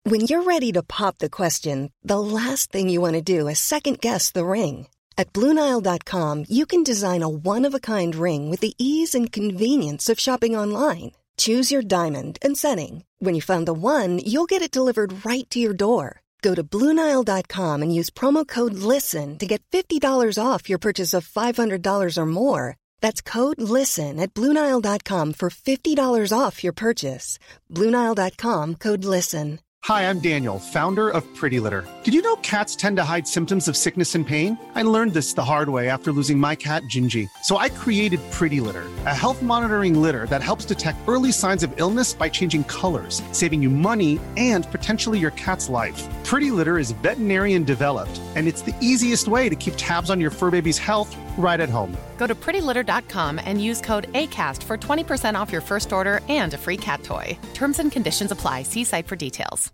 When you're ready to pop the question, the last thing you want to do is second-guess the ring. At BlueNile.com, you can design a one-of-a-kind ring with the ease and convenience of shopping online. Choose your diamond and setting. When you find the one, you'll get it delivered right to your door. Go to BlueNile.com and use promo code LISTEN to get $50 off your purchase of $500 or more. That's code LISTEN at BlueNile.com for $50 off your purchase. BlueNile.com, code LISTEN. Hi, I'm Daniel, founder of Pretty Litter. Did you know cats tend to hide symptoms of sickness and pain? I learned this the hard way after losing my cat, Gingy. So I created Pretty Litter, a health monitoring litter that helps detect early signs of illness by changing colors, saving you money and potentially your cat's life. Pretty Litter is veterinarian developed, and it's the easiest way to keep tabs on your fur baby's health right at home. Go to prettylitter.com and use code ACAST for 20% off your first order and a free cat toy. Terms and conditions apply. See site for details.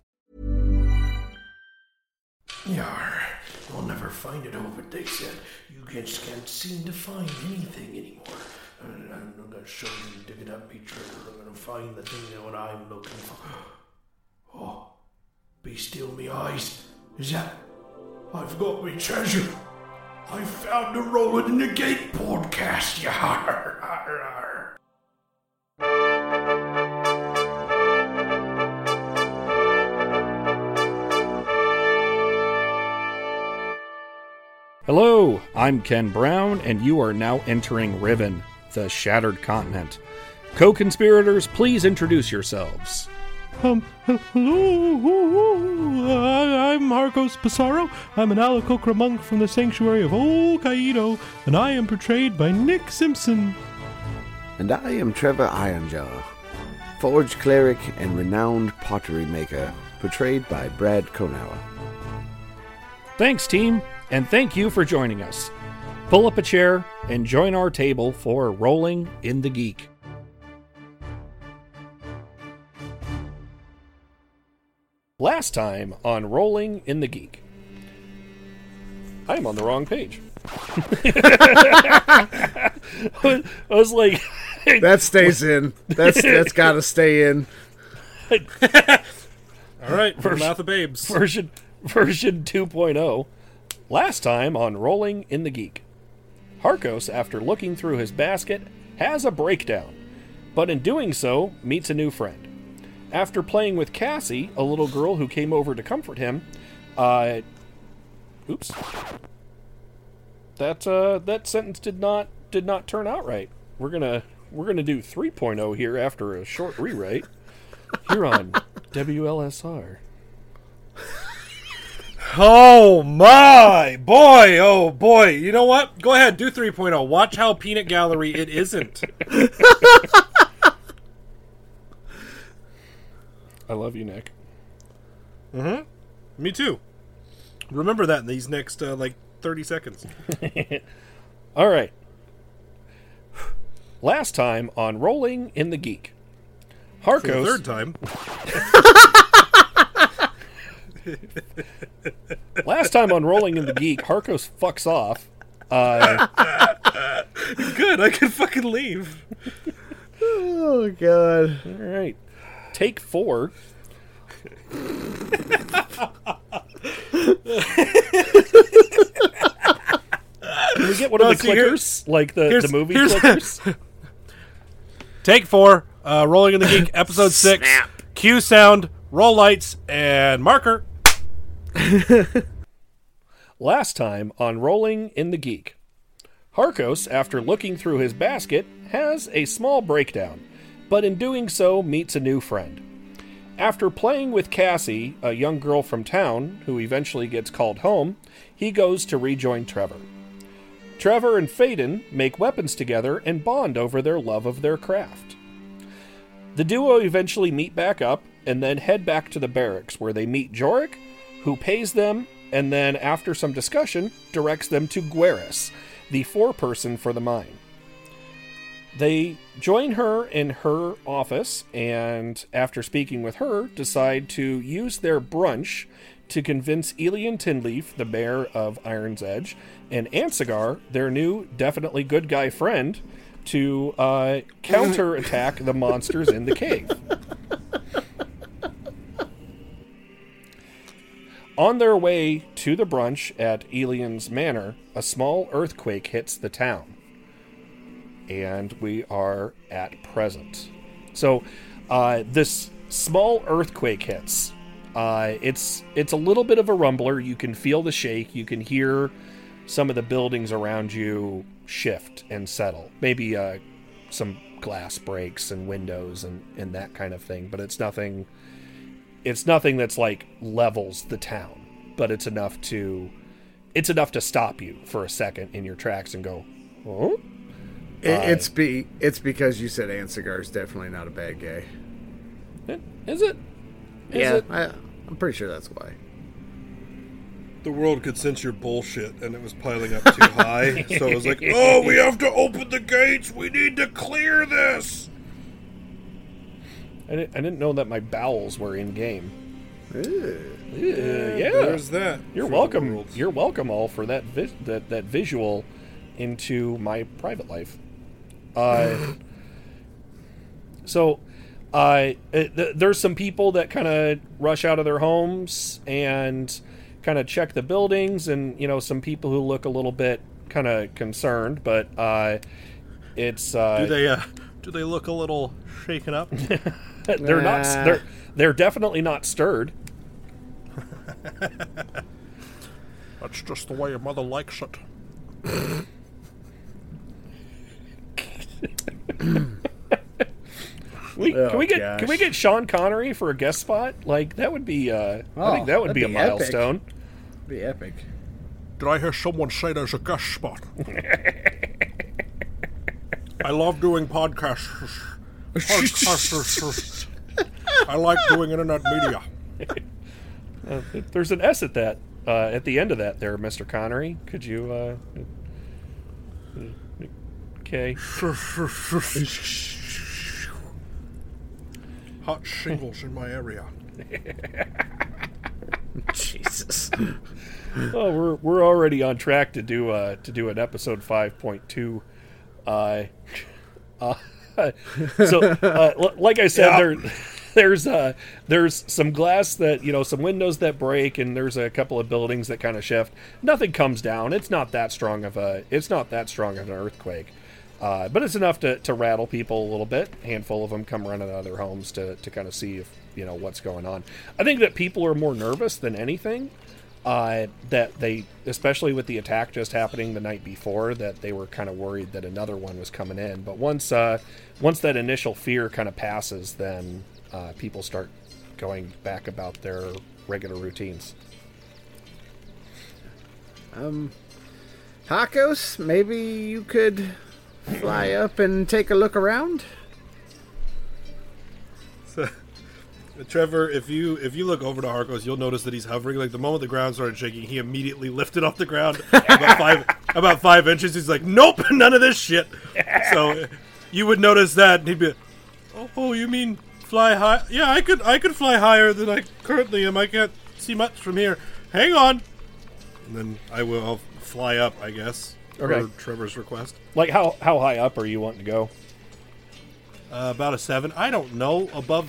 Yar, you'll never find it over, they said. You just can't seem to find anything anymore. I'm gonna show you, dig it up, be true. I'm gonna find the thing that what I'm looking for. Oh, be still, me eyes. Is that? I've got me treasure. I found the Rolling in the Gate podcast. Yar, yar, yar. Hello, I'm Ken Brown, and you are now entering Riven, the Shattered Continent. Co-conspirators, please introduce yourselves. Hello, I'm Marcos Pissarro. I'm an Alakokra monk from the Sanctuary of Old Kaido, and I am portrayed by Nick Simpson. And I am Trevor Ironjaw, forge cleric and renowned pottery maker, portrayed by Brad Konauer. Thanks, team, and thank you for joining us. Pull up a chair and join our table for Rolling in the Geek. Last time on Rolling in the Geek. I am on the wrong page. I was like... That stays in. That's got to stay in. All right, for Mouth of Babes. Version 2.0. Last time on Rolling in the Geek. Harkos, after looking through his basket, has a breakdown, but in doing so, meets a new friend. After playing with Cassie, a little girl who came over to comfort him, oops. That sentence did not turn out right. We're gonna do 3.0 here after a short rewrite here on WLSR. Oh my boy, oh boy. You know what? Go ahead, do 3.0. Watch how Peanut Gallery it isn't. I love you, Nick. Mm-hmm. Me too. Remember that in these next, 30 seconds. All right. Last time on Rolling in the Geek. Harkos... For the third time. Last time on Rolling in the Geek, Harkos fucks off. Good, I can fucking leave. Oh, God. All right. Take 4. Can we get one of the clickers? Like the movie clickers? Take 4, Rolling in the Geek, episode 6. Snap. Cue sound, roll lights, and marker. Last time on Rolling in the Geek. Harkos, after looking through his basket, has a small breakdown, but in doing so meets a new friend. After playing with Cassie, a young girl from town, who eventually gets called home, he goes to rejoin Trevor. Trevor and Faden make weapons together and bond over their love of their craft. The duo eventually meet back up and then head back to the barracks, where they meet Jorik, who pays them, and then, after some discussion, directs them to Gueris, the foreperson for the mine. They join her in her office, and after speaking with her, decide to use their brunch to convince Elian Tinleaf, the mayor of Iron's Edge, and Ansigar, their new, definitely good guy friend, to counterattack the monsters in the cave. On their way to the brunch at Elian's Manor, a small earthquake hits the town. And we are at present. So, this small earthquake hits. It's a little bit of a rumbler. You can feel the shake. You can hear some of the buildings around you shift and settle. Maybe some glass breaks and windows and that kind of thing. But it's nothing that's like levels the town. But it's enough to stop you for a second in your tracks and go, oh? It's because you said Ansigar's definitely not a bad guy. Is it? I'm pretty sure that's why. The world could sense your bullshit, and it was piling up too high. So it was like, oh, we have to open the gates. We need to clear this. I didn't know that my bowels were in game. Yeah, there's that. You're welcome. You're welcome all for that that visual into my private life. There's some people that kind of rush out of their homes and kind of check the buildings, and some people who look a little bit kind of concerned, but it's do they look a little shaken up? They're not. They're definitely not stirred. That's just the way your mother likes it. Can we get Sean Connery for a guest spot? Like that would be I think that would be a milestone. Epic. Be epic. Did I hear someone say there's a guest spot? I love doing podcasts. I like doing internet media. There's an S at that at the end of that there, Mr. Connery. Could you okay. Hot shingles in my area. Jesus. Well, we're already on track to do an episode 5.2. So like I said, there's some glass that some windows that break, and there's a couple of buildings that kind of shift. Nothing comes down. It's not that strong of an earthquake. But it's enough to rattle people a little bit. A handful of them come running out of their homes to kind of see if what's going on. I think that people are more nervous than anything. That they, especially with the attack just happening the night before, that they were kind of worried that another one was coming in. But once that initial fear kind of passes, then people start going back about their regular routines. Hakos, maybe you could fly up and take a look around? So, Trevor, if you look over to Harkos, you'll notice that he's hovering. Like the moment the ground started shaking, he immediately lifted off the ground about 5 inches. He's like, nope, none of this shit. So you would notice that, and he'd be, oh, you mean fly high? Yeah, I could fly higher than I currently am. I can't see much from here. Hang on. And then I'll fly up, I guess. Okay. For Trevor's request. Like how high up are you wanting to go? About a 7. I don't know. Above,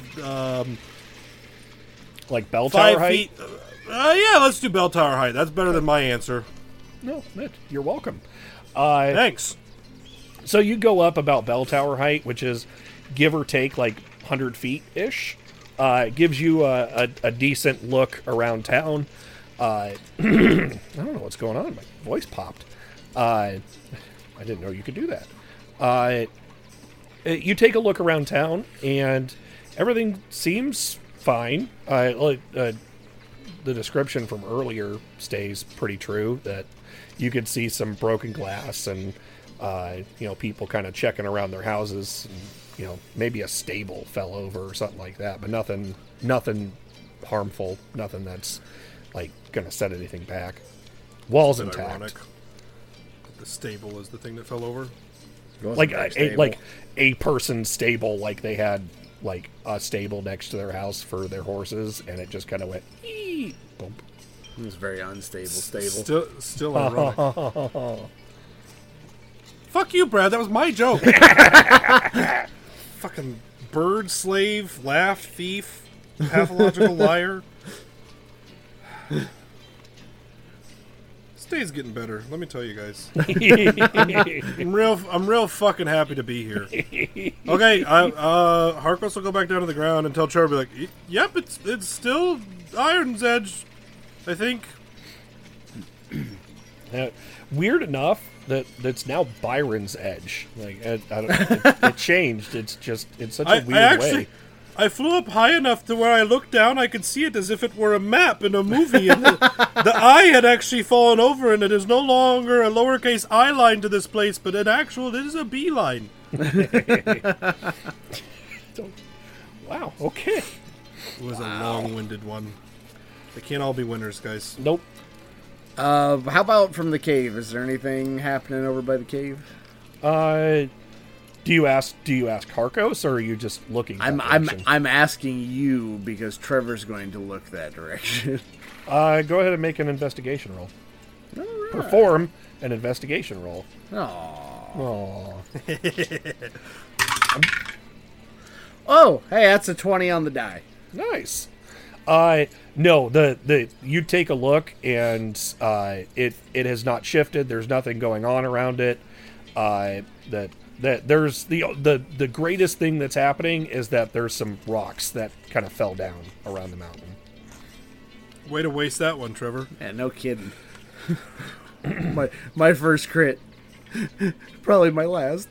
like bell tower 5 height? feet. Yeah, let's do bell tower height. That's better than my answer. No, you're welcome. Thanks. So you go up about bell tower height, which is give or take like 100 feet ish. Gives you a decent look around town. I don't know what's going on. My voice popped. I didn't know you could do that. You take a look around town, and everything seems fine. The description from earlier stays pretty true, that you could see some broken glass and, people kind of checking around their houses. And, maybe a stable fell over or something like that, but nothing harmful, nothing that's, like, going to set anything back. Walls intact. Ironic. The stable is the thing that fell over? Like a person's stable, like they had like a stable next to their house for their horses, and it just kind of went boom. It was a very unstable stable. Still ironic. Fuck you, Brad. That was my joke. Fucking bird, slave, laugh, thief, pathological liar. day's getting better. Let me tell you guys. I'm real fucking happy to be here. Okay, Harkos will go back down to the ground and tell Trevor, like, yep, it's still Iron's Edge, I think. Weird enough that's now Byron's Edge. Like, it changed. It's such a weird way. I flew up high enough to where I looked down, I could see it as if it were a map in a movie, and the I had actually fallen over, and it is no longer a lowercase I line to this place, but it is a B line. Wow, okay. It was a long-winded one. They can't all be winners, guys. Nope. How about from the cave? Is there anything happening over by the cave? Do you ask Harkos, or are you just looking? I'm asking you because Trevor's going to look that direction. Go ahead and make an investigation roll. Right. Perform an investigation roll. Oh, hey, that's a 20 on the die. Nice. No, you take a look, and it has not shifted. There's nothing going on around it. That there's the greatest thing that's happening is that there's some rocks that kind of fell down around the mountain. Way to waste that one, Trevor. Yeah, no kidding. my first crit. Probably my last.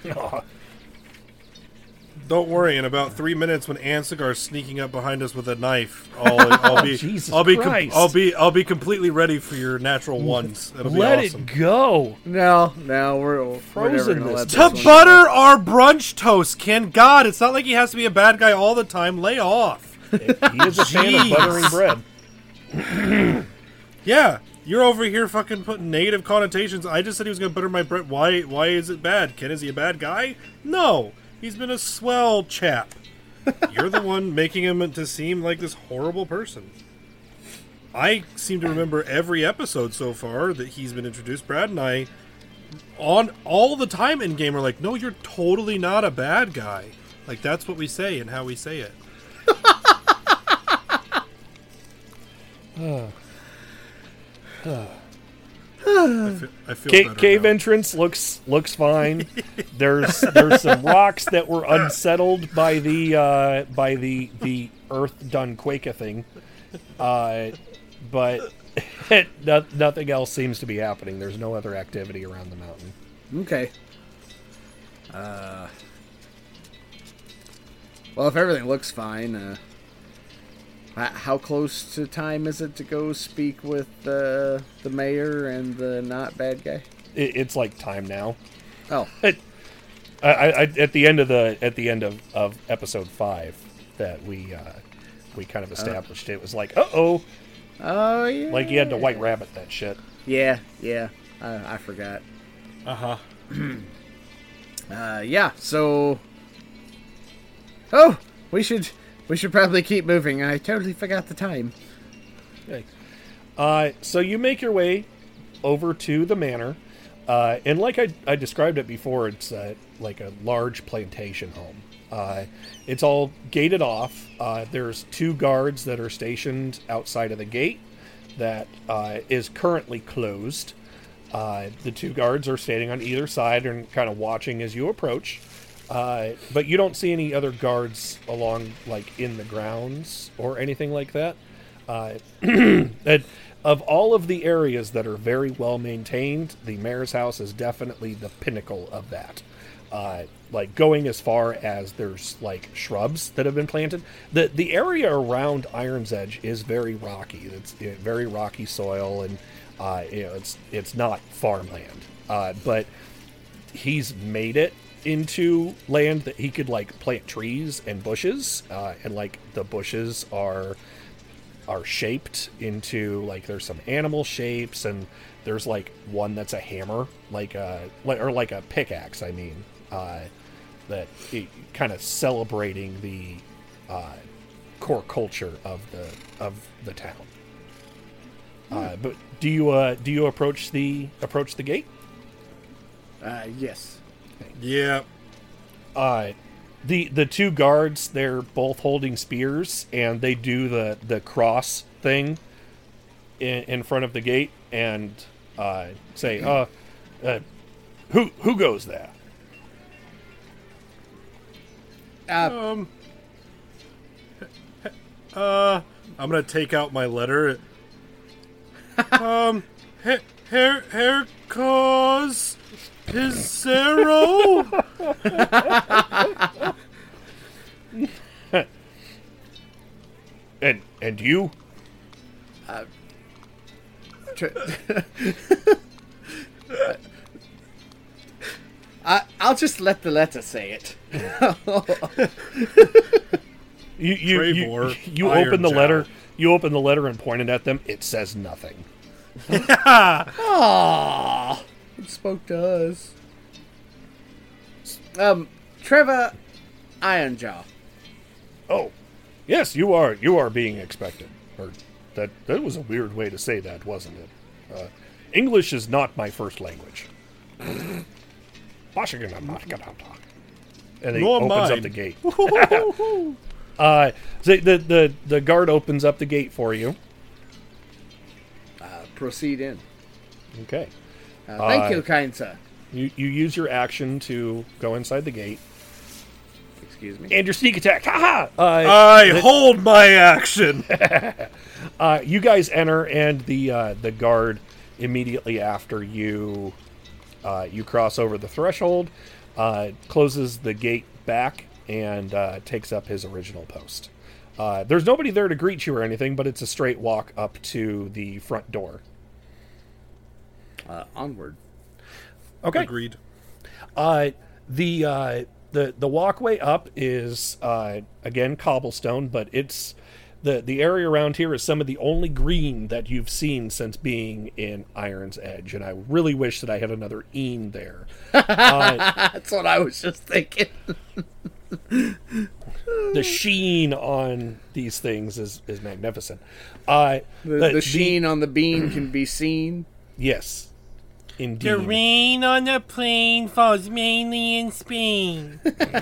Don't worry. In about 3 minutes, when Ansigar's sneaking up behind us with a knife, I'll be completely ready for your natural ones. It'll be awesome. It go. No, we're frozen never this. To butter our brunch toast, Ken. God, it's not like he has to be a bad guy all the time. Lay off. He is a fan of buttering bread. Yeah, you're over here fucking putting negative connotations. I just said he was going to butter my bread. Why is it bad? Ken, is he a bad guy? No. He's been a swell chap. You're the one making him to seem like this horrible person. I seem to remember every episode so far that he's been introduced. Brad and I, on all the time in game, are like, no, you're totally not a bad guy. Like, that's what we say and how we say it. I feel better cave now. entrance looks fine. There's some rocks that were unsettled by the earth done quake thing, but nothing else seems to be happening. There's no other activity around the mountain. Okay. Well, if everything looks fine, how close to time is it to go speak with the mayor and the not bad guy? It's like time now. Oh, at the end of episode 5 that we kind of established it was like, oh yeah, like you had to White Rabbit that shit. Yeah, I forgot. Yeah. So, we should probably keep moving. I totally forgot the time. Okay. So you make your way over to the manor. And like I described it before, it's like a large plantation home. It's all gated off. There's 2 guards that are stationed outside of the gate that is currently closed. The 2 guards are standing on either side and kind of watching as you approach. But you don't see any other guards along, like, in the grounds or anything like that. Of all of the areas that are very well maintained, the mayor's house is definitely the pinnacle of that. Like, going as far as there's, like, shrubs that have been planted. The area around Iron's Edge is very rocky. It's very rocky soil, and it's not farmland. But he's made it into land that he could, like, plant trees and bushes, and, like, the bushes are shaped into, like, there's some animal shapes, and there's, like, one that's a hammer, like a pickaxe, I mean, that kind of celebrating the core culture of the town. But do you approach the gate? Yes. Yeah. The 2 guards, they're both holding spears, and they do the cross thing in front of the gate, and say, who goes there? I'm gonna take out my letter. Hair cause Pizarro. And you? I'll just let the letter say it. You open the letter. You open the letter and point it at them. It says nothing. Aww, it spoke to us. Trevor Ironjaw. Oh, yes, you are being expected. Or that was a weird way to say that, wasn't it? English is not my first language. And he opens up the gate. The guard opens up the gate for you. Proceed in. Okay. Thank you, kind sir. You use your action to go inside the gate. Excuse me. And your sneak attack. Ha ha! I hold my action. You guys enter, and the guard immediately after you cross over the threshold closes the gate back and takes up his original post. There's nobody there to greet you or anything, but it's a straight walk up to the front door. Onward. Okay. Agreed. The walkway up is again cobblestone, but it's the area around here is some of the only green that you've seen since being in Iron's Edge, and I really wish that I had another een there. That's what I was just thinking. The sheen on these things is magnificent. The sheen on the bean can be seen. Yes. Indeed. The rain on the plain falls mainly in Spain.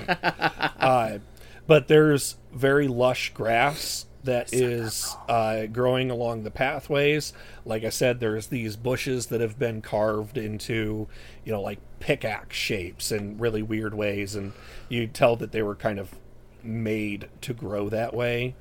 But there's very lush grass that is growing along the pathways. Like I said, there's these bushes that have been carved into, like pickaxe shapes in really weird ways, and you tell that they were kind of made to grow that way.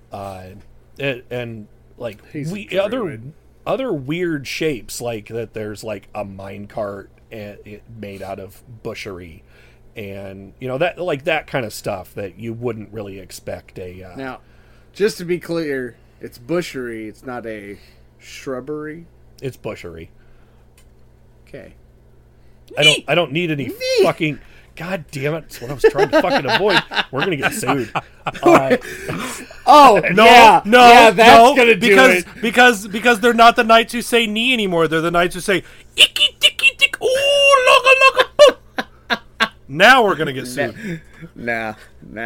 And like other weird shapes, like that there's like a minecart made out of bushery, and that kind of stuff that you wouldn't really expect a now, just to be clear, it's bushery, it's not a shrubbery. It's bushery. Okay. I don't need any fucking. God damn it! That's what I was trying to fucking avoid. We're gonna get sued. That's gonna do it. Because they're not the knights who say knee anymore. They're the knights who say icky ticky tick. Ooh, loga loga boop. Now we're gonna get sued. Nah.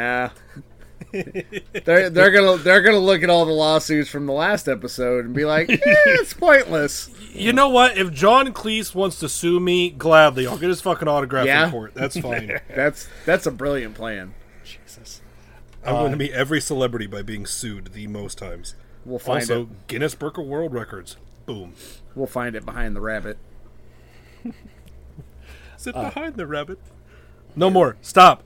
They're gonna look at all the lawsuits from the last episode and be like, it's pointless. You know what? If John Cleese wants to sue me, gladly, I'll get his fucking autograph in court. That's fine. That's a brilliant plan. Jesus. I'm going to meet every celebrity by being sued the most times. We'll find also, it. Guinness Book of World Records. Boom. We'll find it behind the rabbit. Sit behind the rabbit. No more. Stop.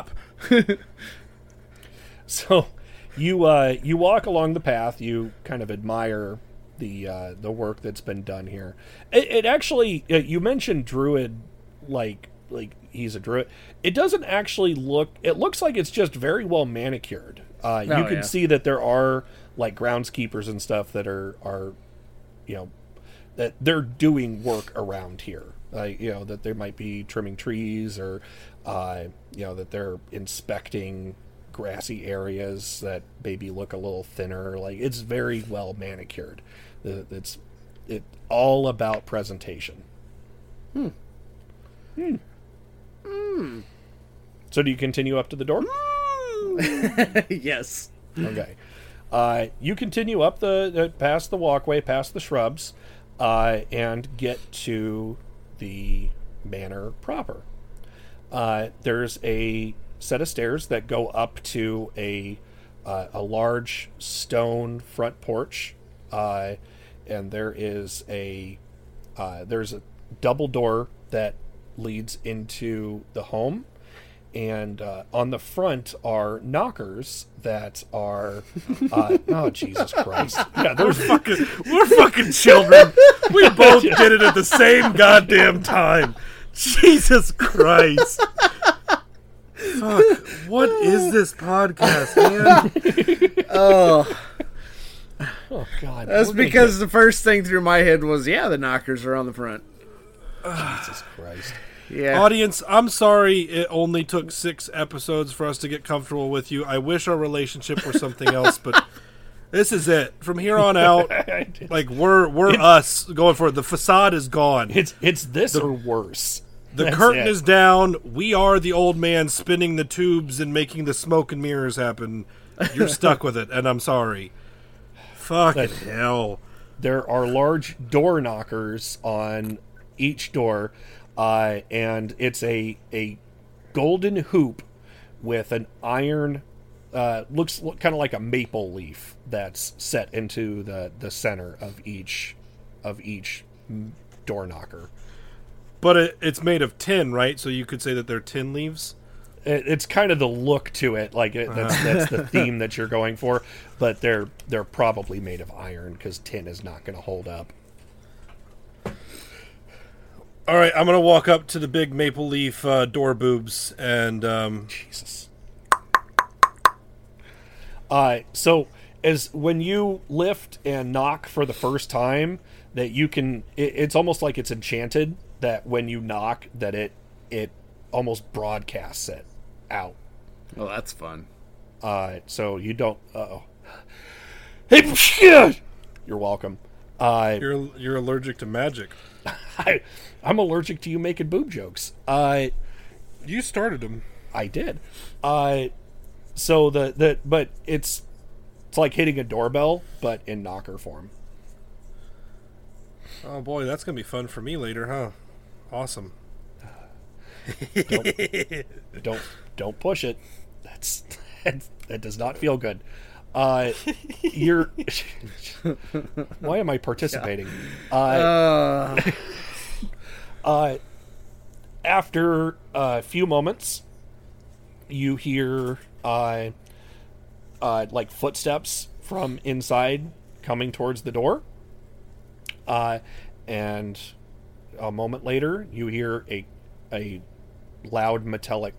So, you walk along the path. You kind of admire the work that's been done here. It actually, you mentioned druid, like he's a druid. It doesn't actually look. It looks like it's just very well manicured. You can see that there are like groundskeepers and stuff that are that they're doing work around here. That they might be trimming trees or that they're inspecting grassy areas that maybe look a little thinner. Like, it's very well manicured. It's all about presentation. So do you continue up to the door? Yes. Okay. You continue up past the walkway, past the shrubs, and get to the manor proper. There's a set of stairs that go up to a large stone front porch, and there is a There's a double door that leads into the home, and on the front are knockers that are oh Jesus Christ. Yeah, we're fucking children. We both did it at the same goddamn time. Jesus Christ. Fuck, what is this podcast, man? Oh God. That's because the first thing through my head was, the knockers are on the front. Jesus Christ. Yeah. Audience, I'm sorry it only took 6 episodes for us to get comfortable with you. I wish our relationship were something else, but this is it. From here on out, like we're us going forward. The facade is gone. It's this or worse. The curtain is down. We are the old man spinning the tubes and making the smoke and mirrors happen. You're stuck with it, and I'm sorry. Fucking hell. There are large door knockers on each door, and it's a golden hoop with an iron, looks kind of like a maple leaf that's set into the center of each door knocker. But it's made of tin, right? So you could say that they're tin leaves? It's kind of the look to it, like that's the theme that you're going for. But they're probably made of iron because tin is not going to hold up. All right, I'm going to walk up to the big maple leaf door boobs and Jesus. So as when you lift and knock for the first time, that you can, it's almost like it's enchanted. That when you knock, that it almost broadcasts it out. Well, that's fun. So you don't. Hey, shit! You're welcome. You're allergic to magic. I'm allergic to you making boob jokes. You started them. I did. So but it's like hitting a doorbell, but in knocker form. Oh boy, that's gonna be fun for me later, huh? Awesome. Don't push it. That does not feel good. You're. Why am I participating? After a few moments, you hear like footsteps from inside coming towards the door, and a moment later, you hear a loud metallic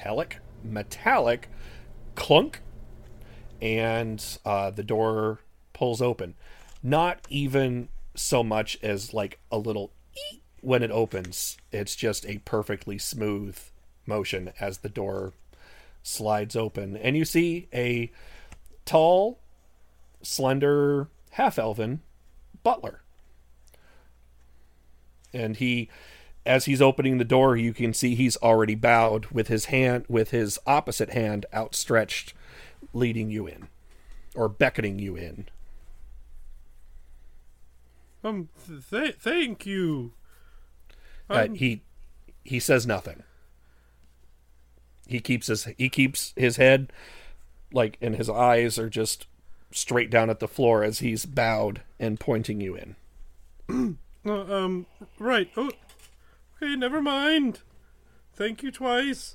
clunk, and the door pulls open. Not even so much as like a little eek when it opens. It's just a perfectly smooth motion as the door slides open, and you see a tall, slender, half-elven butler. And as he's opening the door, you can see he's already bowed with his opposite hand outstretched, leading you in, or beckoning you in. Thank you. He says nothing. He keeps his head, like, and his eyes are just straight down at the floor as he's bowed and pointing you in. Right. Oh, okay, never mind. Thank you twice.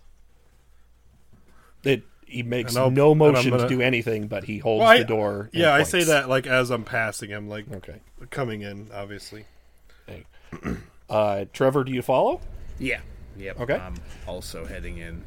He makes no motion to do anything, but he holds the door. Yeah, I say that like as I'm passing him, like okay, coming in, obviously. Hey. Trevor, do you follow? Yeah. Yep. Okay. I'm also heading in.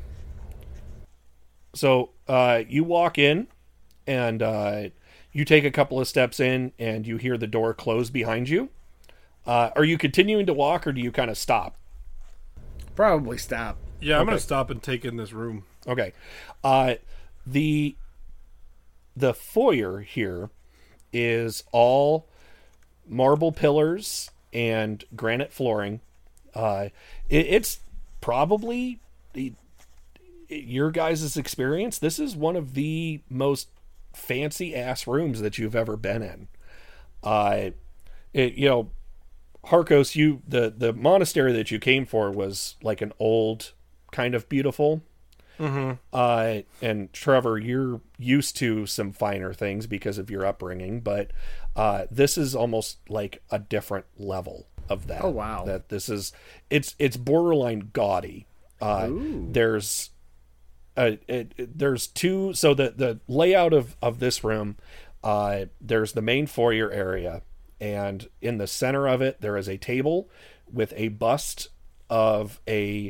So you walk in, and you take a couple of steps in, and you hear the door close behind you. Are you continuing to walk, or do you kind of stop? Probably stop. Yeah, I'm going to stop and take in this room. Okay. The foyer here is all marble pillars and granite flooring. It's probably your guys' experience. This is one of the most fancy ass rooms that you've ever been in. Harkos, the monastery that you came for was like an old kind of beautiful. Mm-hmm. And Trevor, you're used to some finer things because of your upbringing, but this is almost like a different level. of that. Oh, wow. That this is it's borderline gaudy. There's two. So the layout of this room, there's the main foyer area, and in the center of it there is a table with a bust of a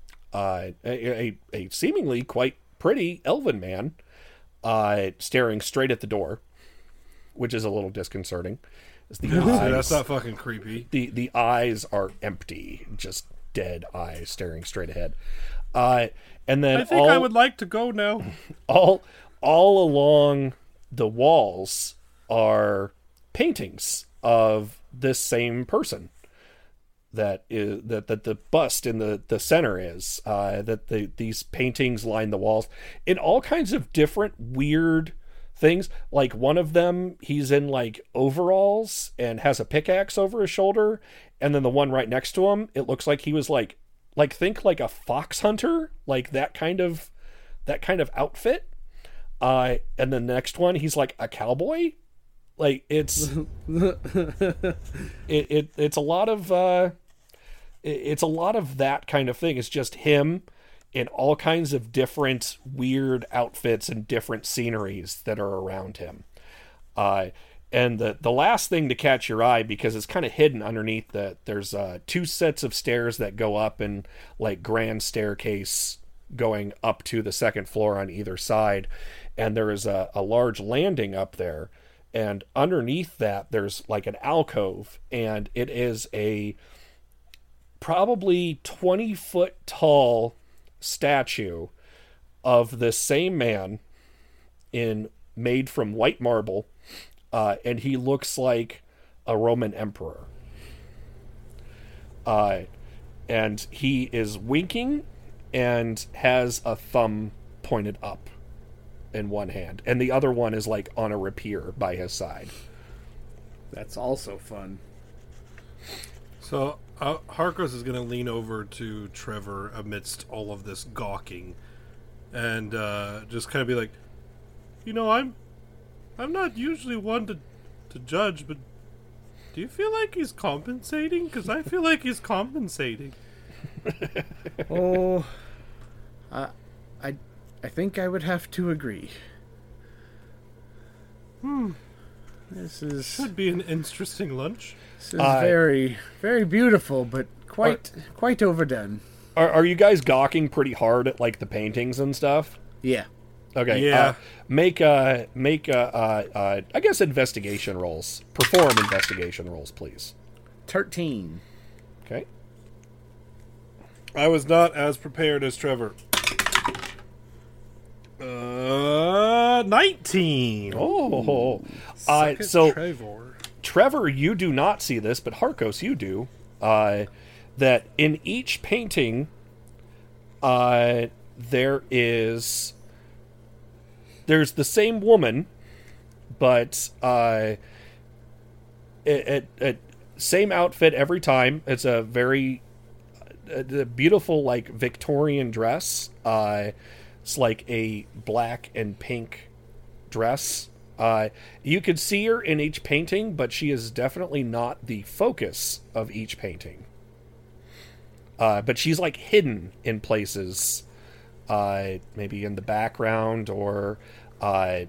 seemingly quite pretty elven man staring straight at the door, which is a little disconcerting. That's not fucking creepy. The eyes are empty, just dead eyes staring straight ahead. And then I think I would like to go now. All along the walls are paintings of this same person. That the bust in the center is these paintings line the walls in all kinds of different weird things. Like one of them, he's in like overalls and has a pickaxe over his shoulder, and then the one right next to him, it looks like he was like think like a fox hunter, like that kind of outfit. And then the next one, he's like a cowboy. Like it's it's a lot of it's a lot of that kind of thing. It's just him in all kinds of different weird outfits and different sceneries that are around him. And the last thing to catch your eye, because it's kind of hidden underneath there's two sets of stairs that go up and like grand staircase going up to the second floor on either side. And there is a large landing up there. And underneath that, there's like an alcove, and it is a probably 20-foot tall statue of the same man made from white marble, and he looks like a Roman emperor. And he is winking and has a thumb pointed up in one hand, and the other one is like on a rapier by his side. That's also fun. So Harkos is going to lean over to Trevor amidst all of this gawking, and just kind of be like, I'm not usually one to judge, but do you feel like he's compensating? Because I feel like he's compensating. Oh, I think I would have to agree. This should be an interesting lunch. This is very, very beautiful, but quite overdone. Are you guys gawking pretty hard at like the paintings and stuff? Yeah. Okay. Yeah. Make I guess investigation rolls. Perform investigation rolls, please. 13. Okay. I was not as prepared as Trevor. 19. Oh. So Trevor, you do not see this, but Harkos, you do. That in each painting, there's the same woman, but same outfit every time. It's a very beautiful, like Victorian dress. It's like a black and pink dress. You could see her in each painting, but she is definitely not the focus of each painting. But she's like hidden in places, maybe in the background, or like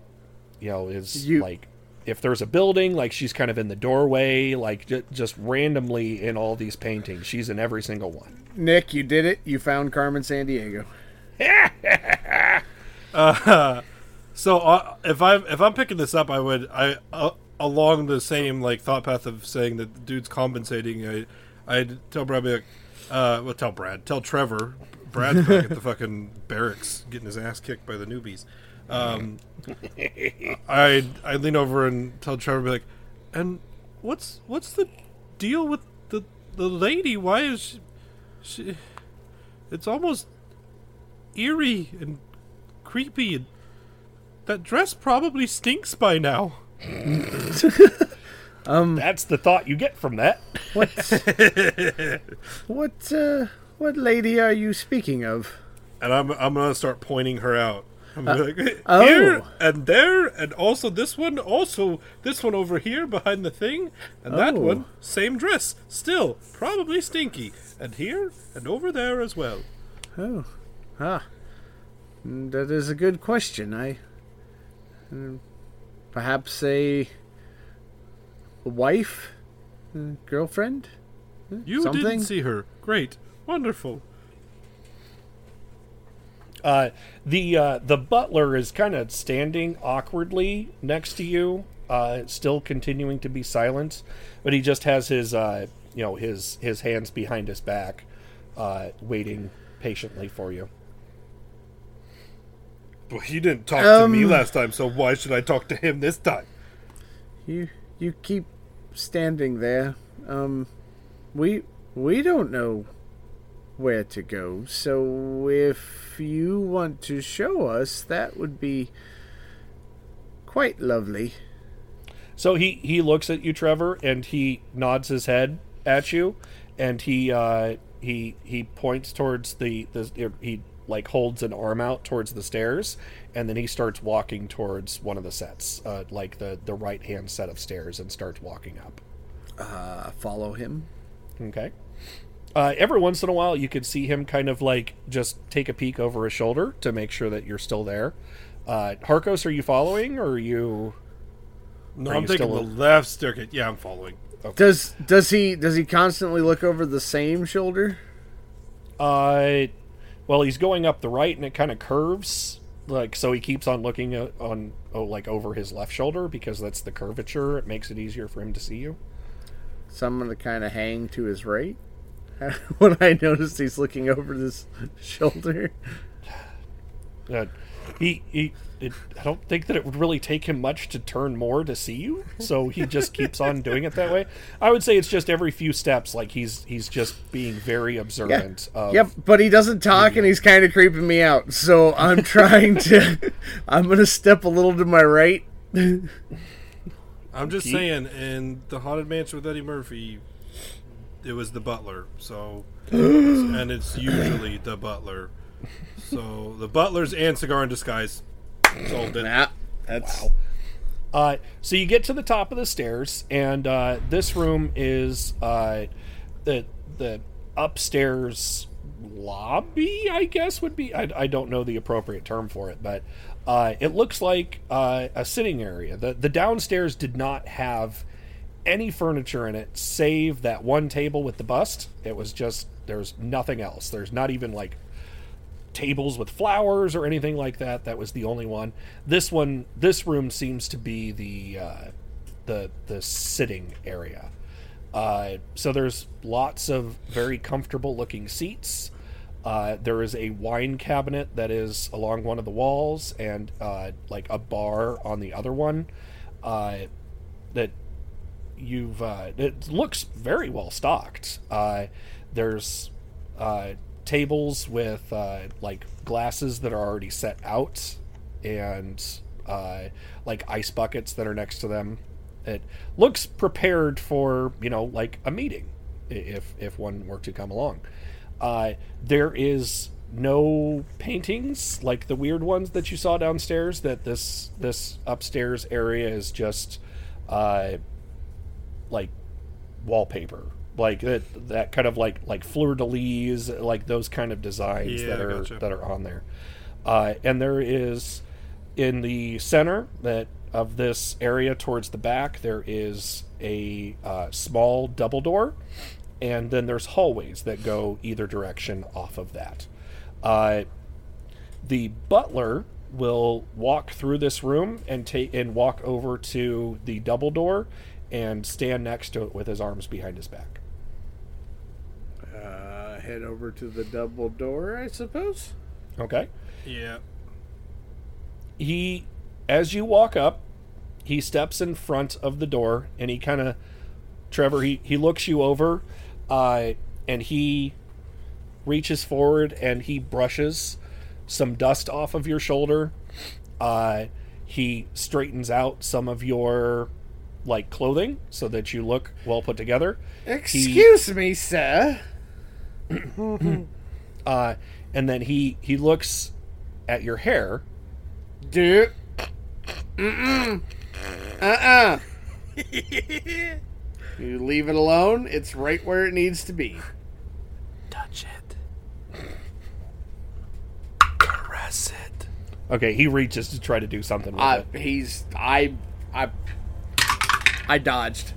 if there's a building, like she's kind of in the doorway, like just randomly in all these paintings. She's in every single one. Nick, you did it. You found Carmen Sandiego. So if I'm picking this up, I along the same like thought path of saying that the dude's compensating. I'd tell Brad, tell Trevor. Brad's back at the fucking barracks getting his ass kicked by the newbies. I lean over and tell Trevor, be like, and what's the deal with the lady? Why is she? It's almost eerie and creepy, and that dress probably stinks by now. That's the thought you get from that. What lady are you speaking of? And I'm gonna start pointing her out. I'm like, oh. here and there, and also this one over here behind the thing, and that Oh. one, same dress, still probably stinky, and here and over there as well. Oh. That is a good question. Perhaps a wife? Girlfriend? You Something? didn't see her. Great. Wonderful. The butler is kind of standing awkwardly next to you, still continuing to be silent, but he just has his his hands behind his back, waiting patiently for you. Well, he didn't talk to me last time, so why should I talk to him this time? You keep standing there. We don't know where to go, so if you want to show us, that would be quite lovely. So he looks at you, Trevor, and he nods his head at you, and he points towards he like holds an arm out towards the stairs, and then he starts walking towards one of the sets, like the right hand set of stairs, and starts walking up. Follow him. Okay. Every once in a while, you could see him kind of like just take a peek over his shoulder to make sure that you're still there. Harkos, are you following, or are you? No, I'm taking the left staircase. Yeah, I'm following. Okay. Does he constantly look over the same shoulder? Well, he's going up the right, and it kind of curves, like, so he keeps on looking over his left shoulder because that's the curvature. It makes it easier for him to see you. So I'm gonna kind of hang to his right when I notice he's looking over this shoulder. I don't think that it would really take him much to turn more to see you, so he just keeps on doing it that way. I would say it's just every few steps, like he's just being very observant. Yep, but he doesn't talk, and he's kind of creeping me out. So I'm trying to. I'm gonna step a little to my right. I'm just saying, in the Haunted Mansion with Eddie Murphy, it was the butler. So, and it's usually the butler. So the butler's and Cigar in Disguise. Solved it. Nah, that's wow. So you get to the top of the stairs, and this room is the upstairs lobby, I guess would be. I don't know the appropriate term for it, but it looks like a sitting area. The downstairs did not have any furniture in it, save that one table with the bust. It was just, there's nothing else. There's not even like tables with flowers or anything like that. That was the only one. This room seems to be the sitting area. So there's lots of very comfortable looking seats. There is a wine cabinet that is along one of the walls, and like a bar on the other one. That it looks very well stocked. There's tables with like glasses that are already set out, and like ice buckets that are next to them. It looks prepared for, like a meeting, if one were to come along. There is no paintings like the weird ones that you saw downstairs. That this upstairs area is just like wallpaper, like that kind of like fleur-de-lis, like those kind of designs that are on there. And there is, in the center of this area towards the back, there is a small double door, and then there's hallways that go either direction off of that. The butler will walk through this room and walk over to the double door and stand next to it with his arms behind his back. Head over to the double door, I suppose. Okay. Yeah. As you walk up, he steps in front of the door, and he kind of, Trevor, he looks you over, and he reaches forward and he brushes some dust off of your shoulder. He straightens out some of your like clothing so that you look well put together. Excuse me, sir. And then he looks at your hair, Dude. You leave it alone, it's right where it needs to be. Touch it. Caress it. Okay, he reaches to try to do something with it. I dodged.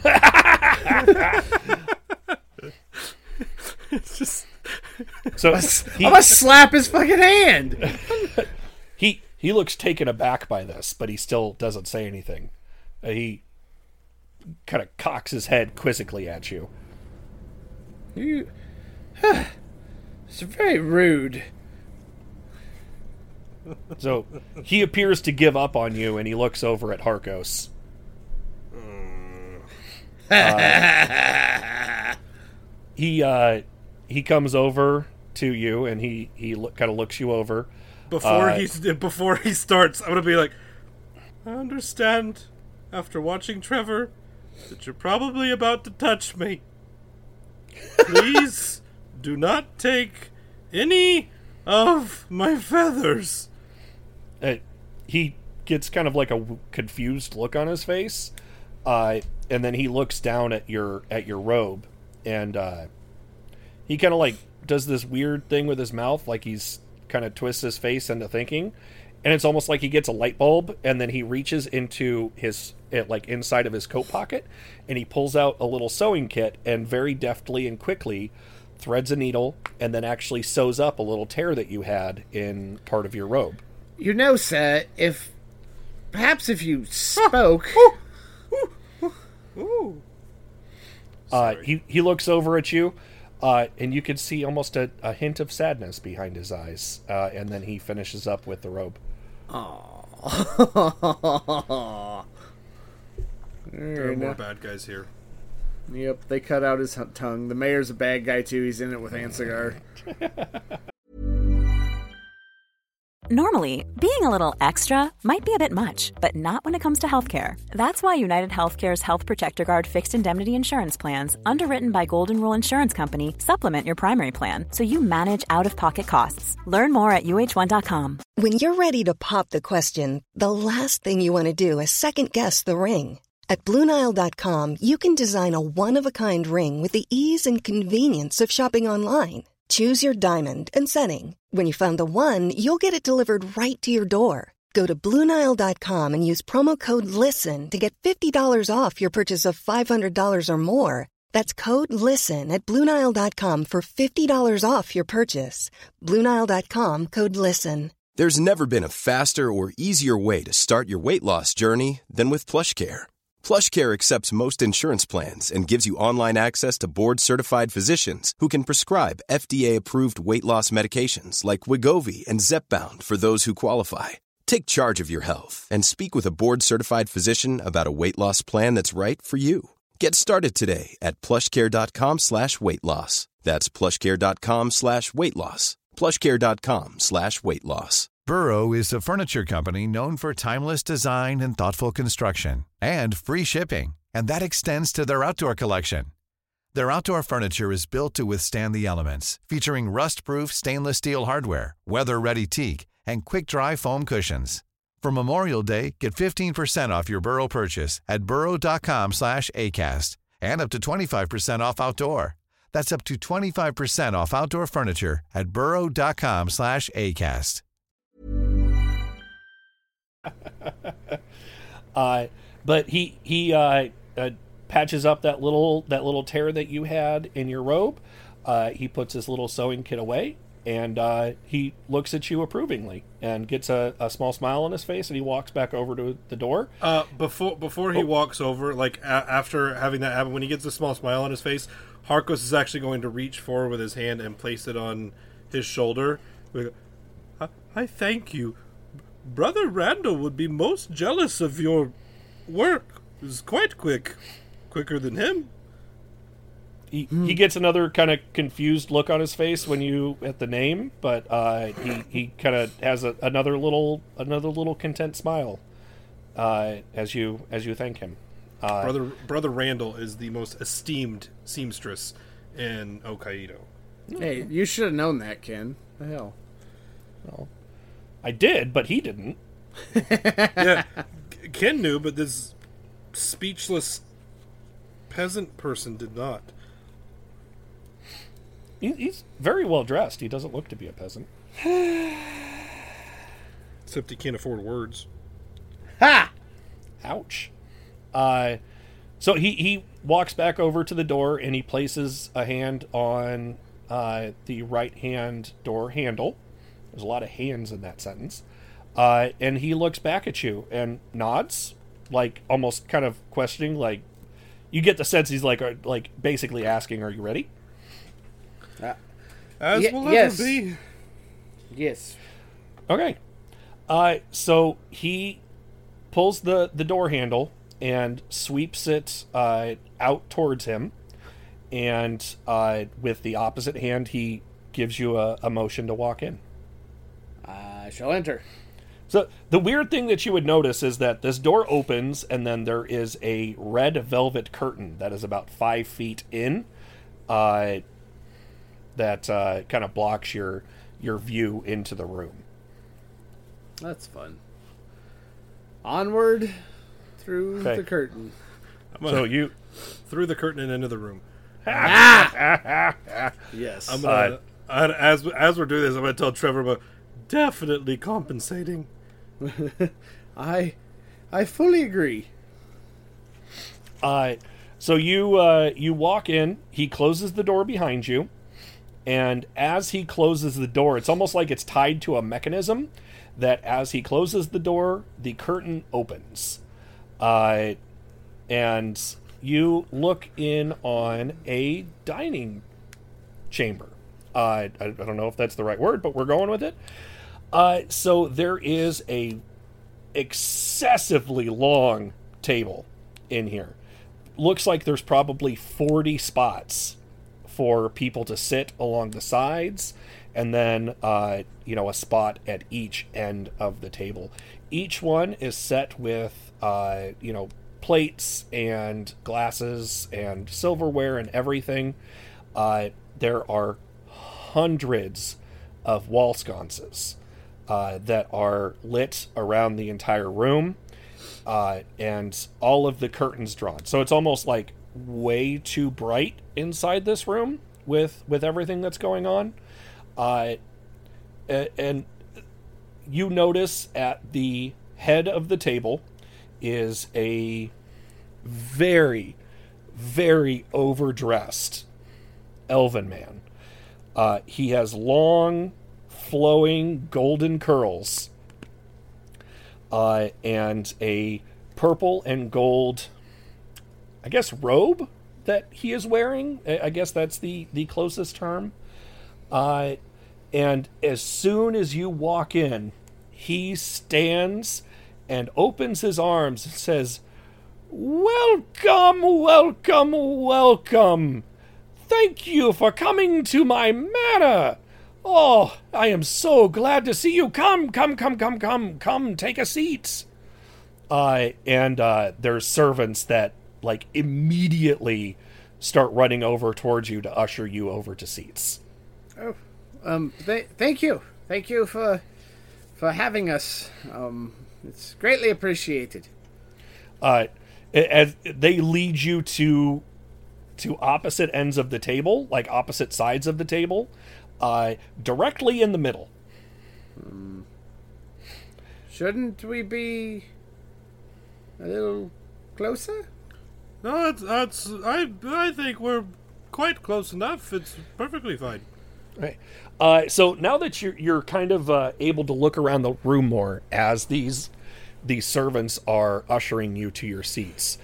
It's just... So I'm gonna slap his fucking hand. He looks taken aback by this, but he still doesn't say anything. He kind of cocks his head quizzically at you. It's very rude. So he appears to give up on you, and he looks over at Harkos. He comes over to you, and he kind of looks you over. Before he starts, I'm gonna be like, I understand, after watching Trevor, that you're probably about to touch me. Please do not take any of my feathers. He gets kind of like a confused look on his face, and then he looks down at your robe, and he kind of like does this weird thing with his mouth, like he's kind of twists his face into thinking, and it's almost like he gets a light bulb, and then he reaches into his inside of his coat pocket, and he pulls out a little sewing kit, and very deftly and quickly threads a needle, and then actually sews up a little tear that you had in part of your robe. You know, sir, if you spoke... He looks over at you, and you can see almost a hint of sadness behind his eyes, and then he finishes up with the robe. Aww. There are more bad guys here. Yep, they cut out his tongue. The mayor's a bad guy, too. He's in it with Ansigar. Normally, being a little extra might be a bit much, but not when it comes to healthcare. That's why United Healthcare's Health Protector Guard fixed indemnity insurance plans, underwritten by Golden Rule Insurance Company, supplement your primary plan so you manage out-of-pocket costs. Learn more at UH1.com. When you're ready to pop the question, the last thing you want to do is second-guess the ring. At BlueNile.com, you can design a one-of-a-kind ring with the ease and convenience of shopping online. Choose your diamond and setting. When you find the one, you'll get it delivered right to your door. Go to BlueNile.com and use promo code LISTEN to get $50 off your purchase of $500 or more. That's code LISTEN at BlueNile.com for $50 off your purchase. BlueNile.com, code LISTEN. There's never been a faster or easier way to start your weight loss journey than with PlushCare. PlushCare accepts most insurance plans and gives you online access to board-certified physicians who can prescribe FDA-approved weight loss medications like Wegovy and Zepbound for those who qualify. Take charge of your health and speak with a board-certified physician about a weight loss plan that's right for you. Get started today at plushcare.com/weight-loss. That's plushcare.com/weight-loss. plushcare.com/weight-loss. Burrow is a furniture company known for timeless design and thoughtful construction, and free shipping, and that extends to their outdoor collection. Their outdoor furniture is built to withstand the elements, featuring rust-proof stainless steel hardware, weather-ready teak, and quick-dry foam cushions. For Memorial Day, get 15% off your Burrow purchase at burrow.com/acast, and up to 25% off outdoor. That's up to 25% off outdoor furniture at burrow.com/acast. But he patches up that little tear that you had in your robe. He puts his little sewing kit away, and he looks at you approvingly and gets a small smile on his face, and he walks back over to the door. Before he walks over, after having that happen, when he gets a small smile on his face, Harkos is actually going to reach forward with his hand and place it on his shoulder. I thank you. Brother Randall would be most jealous of your work. It was quite quicker than him. He gets another kind of confused look on his face when you at the name, but he kind of has another little content smile as you thank him. Brother Randall is the most esteemed seamstress in Hokkaido. Hey, you should have known that, Ken. The hell. Well, I did, but he didn't. Yeah, Ken knew, but this speechless peasant person did not. He's very well dressed. He doesn't look to be a peasant. Except he can't afford words. Ha! Ouch. So he walks back over to the door and he places a hand on the right-hand door handle. There's a lot of hands in that sentence. And he looks back at you and nods, like almost kind of questioning, like you get the sense he's like basically asking, "Are you ready?" As will yes. ever be. Yes. Okay. So he pulls the door handle and sweeps it out towards him, and with the opposite hand, he gives you a motion to walk in. I shall enter. So the weird thing that you would notice is that this door opens, and then there is a red velvet curtain that is about 5 feet in, that kind of blocks your view into the room. That's fun. Onward through the curtain. So you through the curtain and into the room. Yes. I'm gonna, as we're doing this, I'm gonna tell Trevor about definitely compensating. I fully agree. So you walk in. He closes the door behind you, and as he closes the door, it's almost like it's tied to a mechanism. That as he closes the door, the curtain opens, and you look in on a dining chamber. I don't know if that's the right word, but we're going with it. So there is a excessively long table in here. Looks like there's probably 40 spots for people to sit along the sides, and then a spot at each end of the table. Each one is set with plates and glasses and silverware and everything. There are hundreds of wall sconces that are lit around the entire room, and all of the curtains drawn. So it's almost like way too bright inside this room with everything that's going on. And you notice at the head of the table is a very, very overdressed elven man. He has long, flowing golden curls, and a purple and gold, I guess, robe that he is wearing. I guess that's the closest term. And as soon as you walk in, he stands and opens his arms and says, "Welcome, welcome, welcome. Thank you for coming to my manor. Oh, I am so glad to see you. Come, take a seat." And there's servants that immediately start running over towards you to usher you over to seats. Oh, thank you for having us. It's greatly appreciated. As they lead you to opposite ends of the table, like opposite sides of the table, directly in the middle. Shouldn't we be a little closer? No, I think we're quite close enough. It's perfectly fine. Right. So now that you're kind of able to look around the room more as these servants are ushering you to your seats,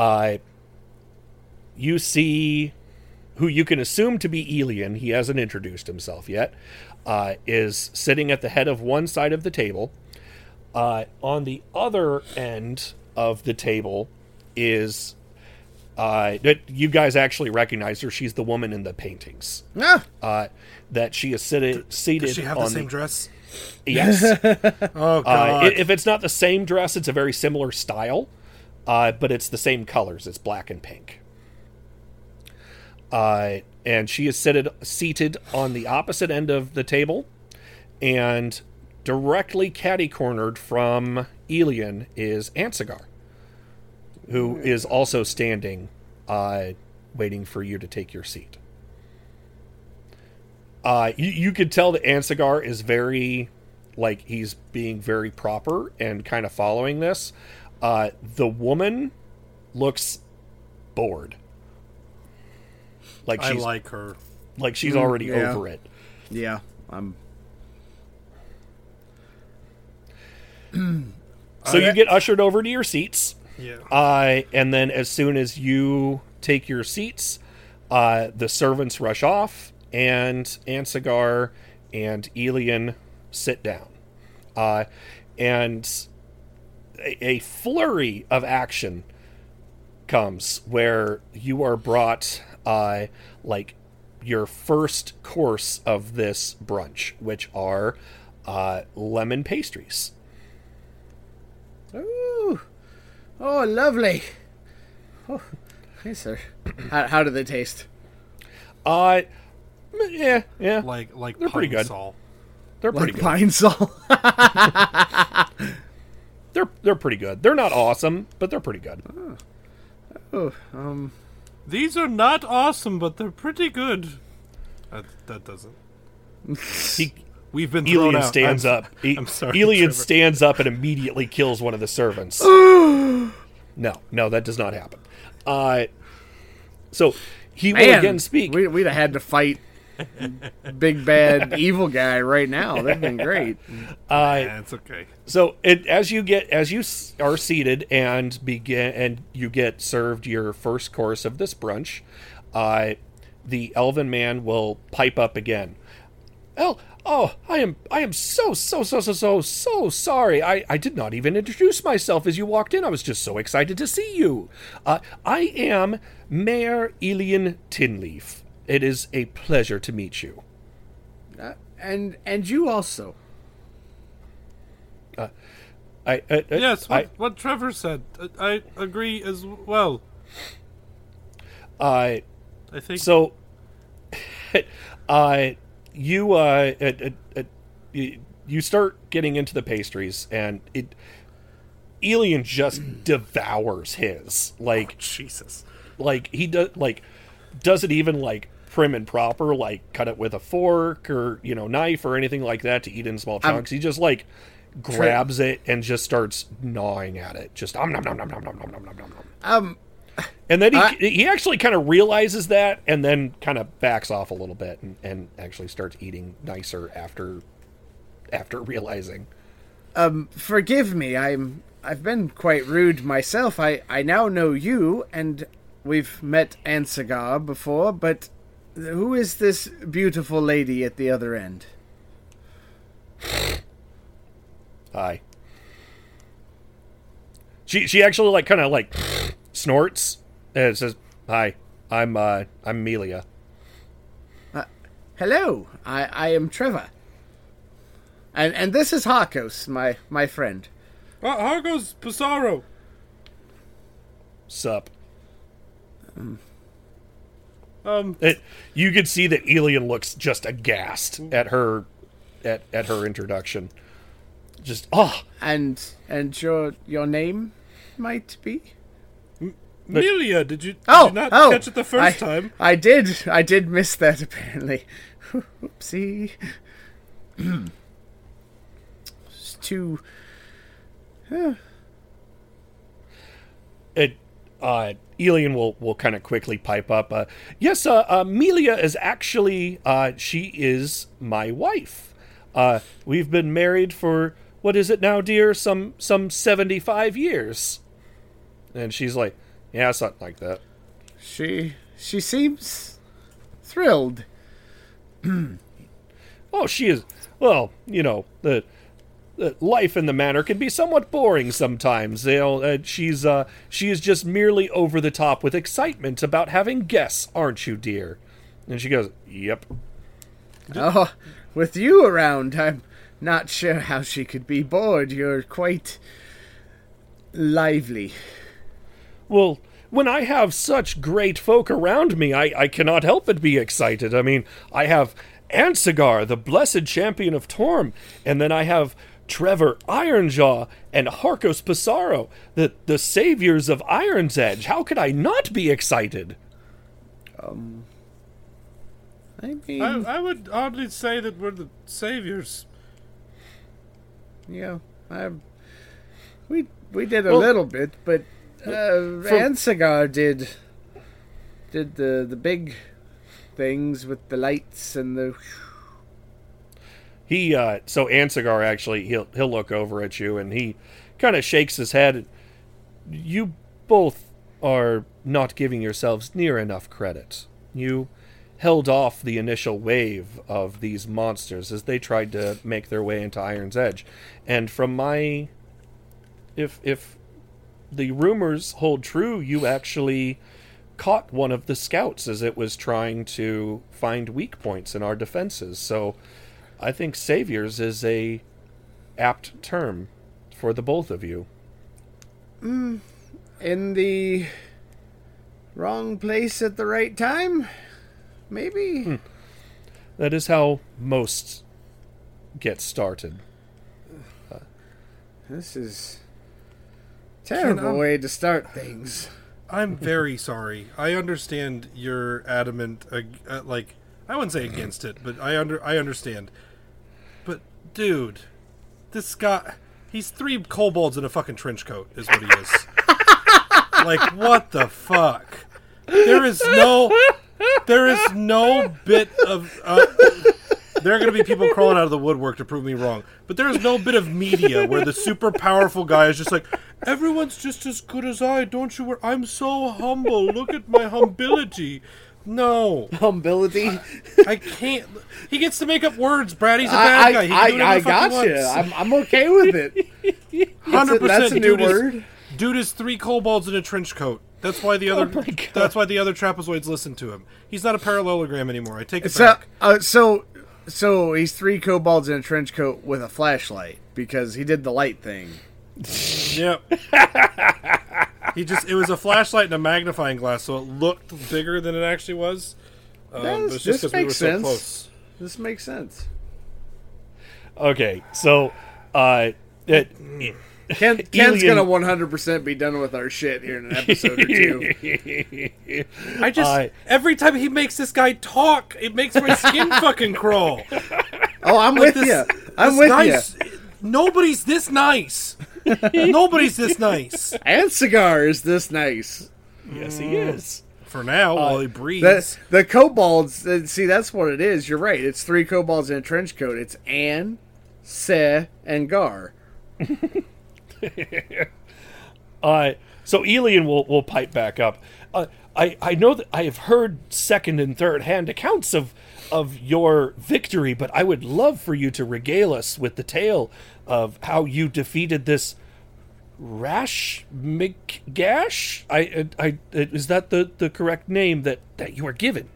you see who you can assume to be Elian. He hasn't introduced himself yet. Is sitting at the head of one side of the table. On the other end of the table is that you guys actually recognize her. She's the woman in the paintings. That she is seated. Does she have the same dress? Yes. Oh God! If it's not the same dress, it's a very similar style, but it's the same colors. It's black and pink. And she is seated on the opposite end of the table, and directly catty-cornered from Elian is Ansagar, who is also standing, waiting for you to take your seat. You could tell that Ansagar is very, like, he's being very proper and kind of following this. The woman looks bored. Like I like her. Like she's already over it. Yeah, So you get ushered over to your seats. Yeah. And then as soon as you take your seats, the servants rush off, and Ansagar and Elian sit down. And a flurry of action comes where you are brought like your first course of this brunch, which are lemon pastries. Ooh. Oh, lovely. Oh, hey, sir. How do they taste? Yeah. Like they're pretty good. Sol. They're pretty Like good. Pine Sol. They're pretty good. They're not awesome, but they're pretty good. These are not awesome, but they're pretty good. That doesn't. We've been thrown Elian out. stands up. I'm sorry, Elian Trevor. stands up and immediately kills one of the servants. No, that does not happen. So he will again speak. We'd have had to fight big bad evil guy right now. That'd been great. Yeah, it's okay. So as you are seated and you get served your first course of this brunch, the elven man will pipe up again. I am so sorry. I did not even introduce myself as you walked in. I was just so excited to see you. I am Mayor Elian Tinleaf. It is a pleasure to meet you. And you also. Yes, what Trevor said. I agree as well. I think so. You start getting into the pastries, and Elian just devours his. Like, Jesus. Like he doesn't even like prim and proper, like cut it with a fork or knife or anything like that to eat in small chunks. He just like grabs it and just starts gnawing at it. Just nom nom nom nom nom nom nom nom nom nom. And then he actually kind of realizes that, and then kind of backs off a little bit and actually starts eating nicer after realizing. Forgive me, I've been quite rude myself. I now know you, and we've met Ansagar before, but who is this beautiful lady at the other end? Hi. She actually like kind of like snorts and it says, "Hi, I'm Amelia." Hello, I am Trevor, and this is Harkos, my friend. Harkos Pissarro. Sup. You could see that Elian looks just aghast at her introduction. Just and your name might be Amelia. Did you not catch it the first time? I did miss that apparently. Oopsie. It's too. Elian will kind of quickly pipe up. Yes, Amelia is actually she is my wife. We've been married for what is it now, dear? Some 75 years. And she's like, yeah, something like that. She seems thrilled. Oh, she is. Well, the life in the manor can be somewhat boring sometimes. She is just merely over the top with excitement about having guests, aren't you, dear? And she goes, yep. Oh, with you around, I'm not sure how she could be bored. You're quite lively. Well, when I have such great folk around me, I cannot help but be excited. I mean, I have Ansigar, the blessed champion of Torm, and then I have Trevor Ironjaw and Harkos Pissarro, the saviors of Iron's Edge. How could I not be excited? I mean, I would oddly say that we're the saviors. Yeah, we did a little bit, but Ansigar did the big things with the lights and the. So Ansigar actually he'll look over at you and he kind of shakes his head. You both are not giving yourselves near enough credit. You held off the initial wave of these monsters as they tried to make their way into Iron's Edge. And from my... If the rumors hold true, you actually caught one of the scouts as it was trying to find weak points in our defenses. So I think saviors is a apt term for the both of you. In the wrong place at the right time? Maybe? That is how most get started. This is a terrible way to start things. I'm very sorry. I understand you're adamant, I wouldn't say against it, but I understand. But, dude, this guy, he's 3 kobolds in a fucking trench coat, is what he is. What the fuck? There is no bit of... there are going to be people crawling out of the woodwork to prove me wrong. But there is no bit of media where the super powerful guy is just like, everyone's just as good as I, don't you worry. I'm so humble. Look at my humility. No. Humility? I can't. He gets to make up words, Brad. He's a bad guy. He can do whatever the fuck he wants. I'm okay with it. 100%. That's a new word. Dude is 3 kobolds in a trench coat. That's why the other. That's why the other trapezoids listen to him. He's not a parallelogram anymore. I take it back. So he's 3 kobolds in a trench coat with a flashlight because he did the light thing. Yep. It was a flashlight and a magnifying glass, so it looked bigger than it actually was. It's just because we were so close. This makes sense. Okay, so Ken's gonna 100% be done with our shit here in an episode or 2. I just every time he makes this guy talk, it makes my skin fucking crawl. Oh, I'm with you. I'm with you. Nobody's this nice. Nobody's this nice. Ansigar is this nice. Yes, he is. For now, while he breathes. The kobolds, see, that's what it is. You're right. It's 3 kobolds in a trench coat. It's An, Se, and Gar. So Elian will pipe back up. I know that I have heard second and third hand accounts of your victory, but I would love for you to regale us with the tale of how you defeated this Rash McGash. Is that the correct name that you were given?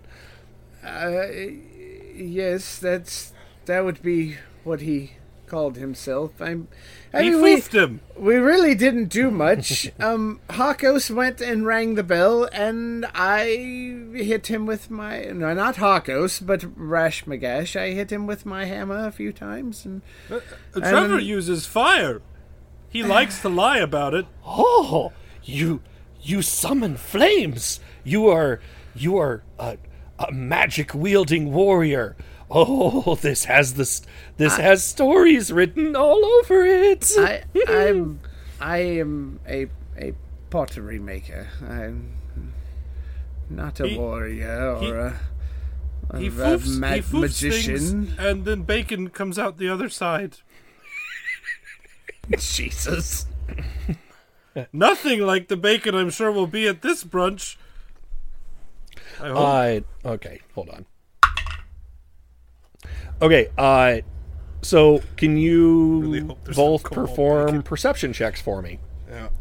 Yes, that would be what he called himself. He foofed him. We really didn't do much. Hakos went and rang the bell, and I hit him with my... No, not Hakos, but Rash McGash. I hit him with my hammer a few times. And Trevor uses fire. He likes to lie about it. Oh, you summon flames. You are a magic-wielding warrior. Oh, this has stories written all over it. I am a pottery maker. I'm not a warrior or a magician. Things, and then bacon comes out the other side. Jesus. Nothing like the bacon I'm sure will be at this brunch. I hope. Okay, hold on. Okay, so can you really both perform perception checks for me? Yeah.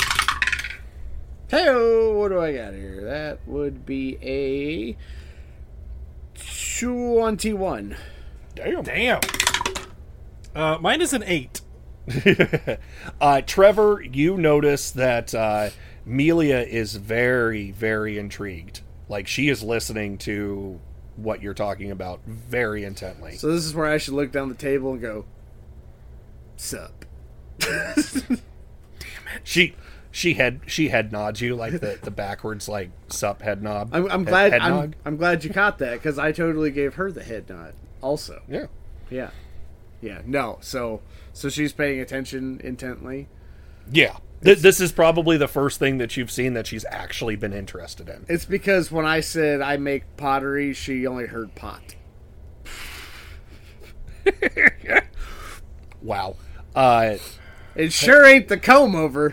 Hey, what do I got here? That would be a 21. Damn. Mine is an 8. Trevor, you notice that Melia is very, very intrigued. Like, she is listening to what you're talking about very intently. So this is where I should look down the table and go, "Sup." Damn it. She head nods you like the backwards like sup head nod. I'm glad you caught that, because I totally gave her the head nod also. Yeah. No, so she's paying attention intently. Yeah. This is probably the first thing that you've seen that she's actually been interested in. It's because when I said I make pottery, she only heard pot. Wow. It sure ain't the comb over.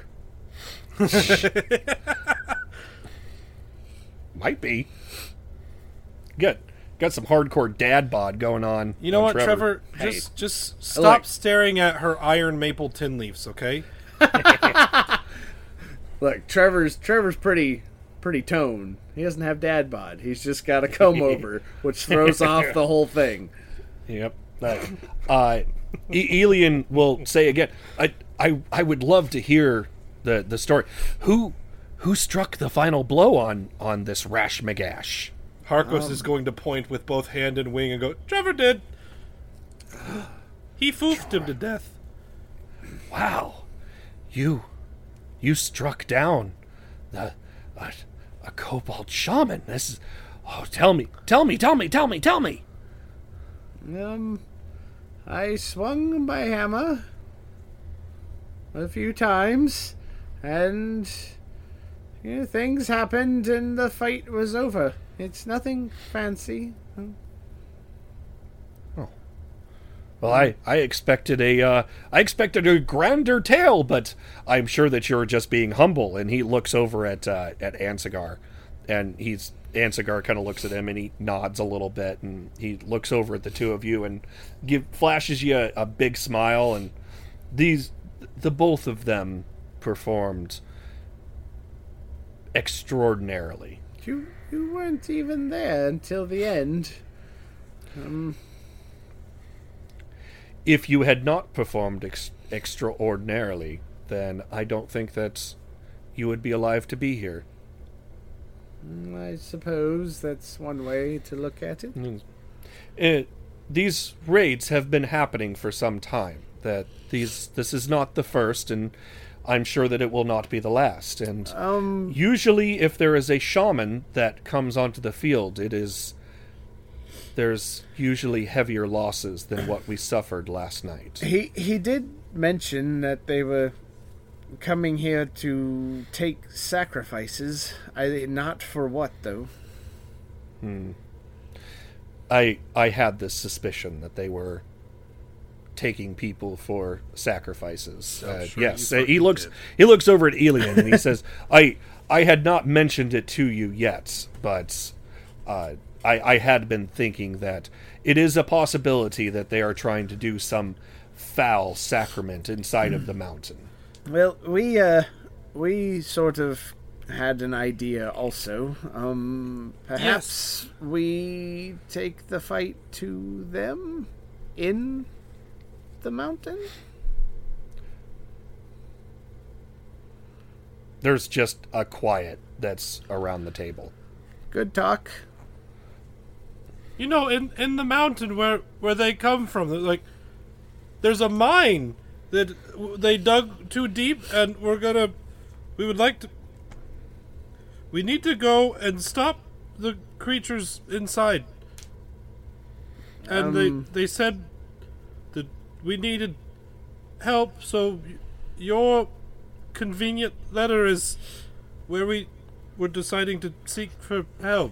Might be. Good. Got some hardcore dad bod going on. You know what, Trevor? Hey. Just stop staring at her iron maple tin leaves, okay? Look, Trevor's pretty toned. He doesn't have dad bod. He's just got a comb over, which throws off the whole thing. Yep. Elian will say again, I would love to hear the story. Who struck the final blow on this rash magash? Harkos is going to point with both hand and wing and go, Trevor did. He foofed him to death. Wow. You struck down a kobold shaman. This is... Oh, tell me. I swung my hammer a few times, and things happened, and the fight was over. It's nothing fancy. Oh. Well, I expected a grander tale, but I'm sure that you're just being humble. And he looks over at Ansigar, and Ansigar kind of looks at him and he nods a little bit, and he looks over at the two of you and flashes you a big smile. And the both of them performed extraordinarily. You weren't even there until the end. If you had not performed extraordinarily, then I don't think that you would be alive to be here. I suppose that's one way to look at it. These raids have been happening for some time. This is not the first, and I'm sure that it will not be the last. And usually, if there is a shaman that comes onto the field, there's usually heavier losses than what we suffered last night. He did mention that they were coming here to take sacrifices. Not for what, though? I had this suspicion that they were taking people for sacrifices. Yes, he looks over at Elian and he says, I had not mentioned it to you yet, but I had been thinking that it is a possibility that they are trying to do some foul sacrament inside of the mountain. Well, we sort of had an idea also. Perhaps we take the fight to them in the mountain? There's just a quiet that's around the table. Good talk. You know, in the mountain where they come from, like, there's a mine that they dug too deep, and we need to go and stop the creatures inside. And they said that we needed help, so your convenient letter is where we were deciding to seek for help.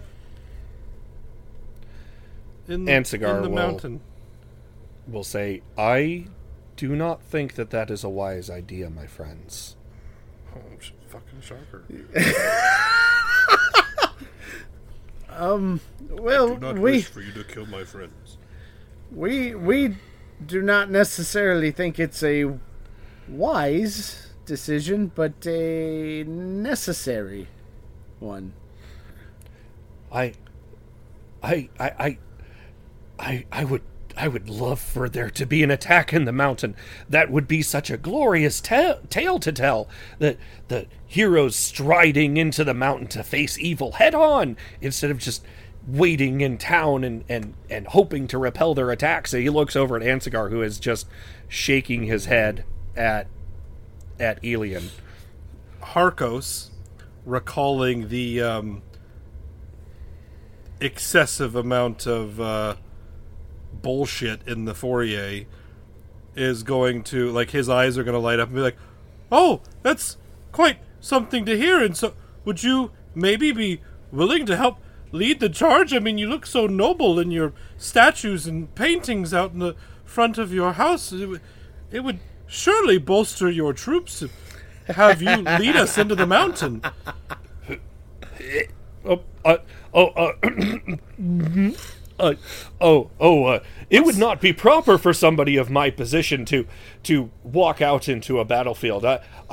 In the mountain. Will say, I do not think that is a wise idea, my friends. Oh, fucking shocker. Well, I do not wish for you to kill my friends. We do not necessarily think it's a wise decision, but a necessary one. I would love for there to be an attack in the mountain. That would be such a glorious tale to tell. The heroes striding into the mountain to face evil head on, instead of just waiting in town and hoping to repel their attacks. So he looks over at Ansagar, who is just shaking his head at Elian. Harkos, recalling the excessive amount of bullshit in the foyer, is going to, like, his eyes are going to light up and be like, "Oh, that's quite something to hear, and so would you maybe be willing to help lead the charge? I mean, you look so noble in your statues and paintings out in the front of your house. It would surely bolster your troops to have you lead us into the mountain." It would not be proper for somebody of my position to walk out into a battlefield.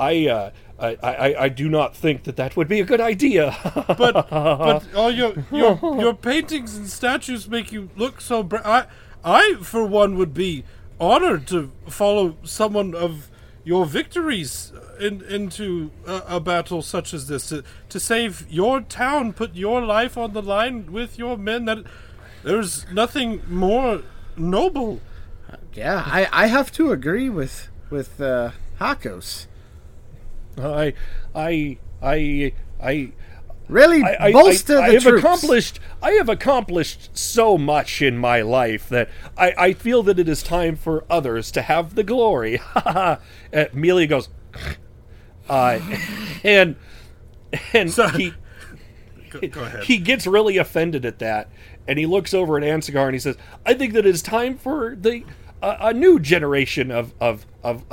I do not think that would be a good idea. but all your paintings and statues make you look so I for one would be honored to follow someone of your victories into a battle such as this, to save your town, put your life on the line with your men. That there's nothing more noble. Yeah, I have to agree with Harkos. I really bolster the troops. I have accomplished so much in my life that I feel that it is time for others to have the glory. Melia goes, and so, he go ahead. He gets really offended at that, and he looks over at Ansagar and he says, "I think that it is time for a new generation of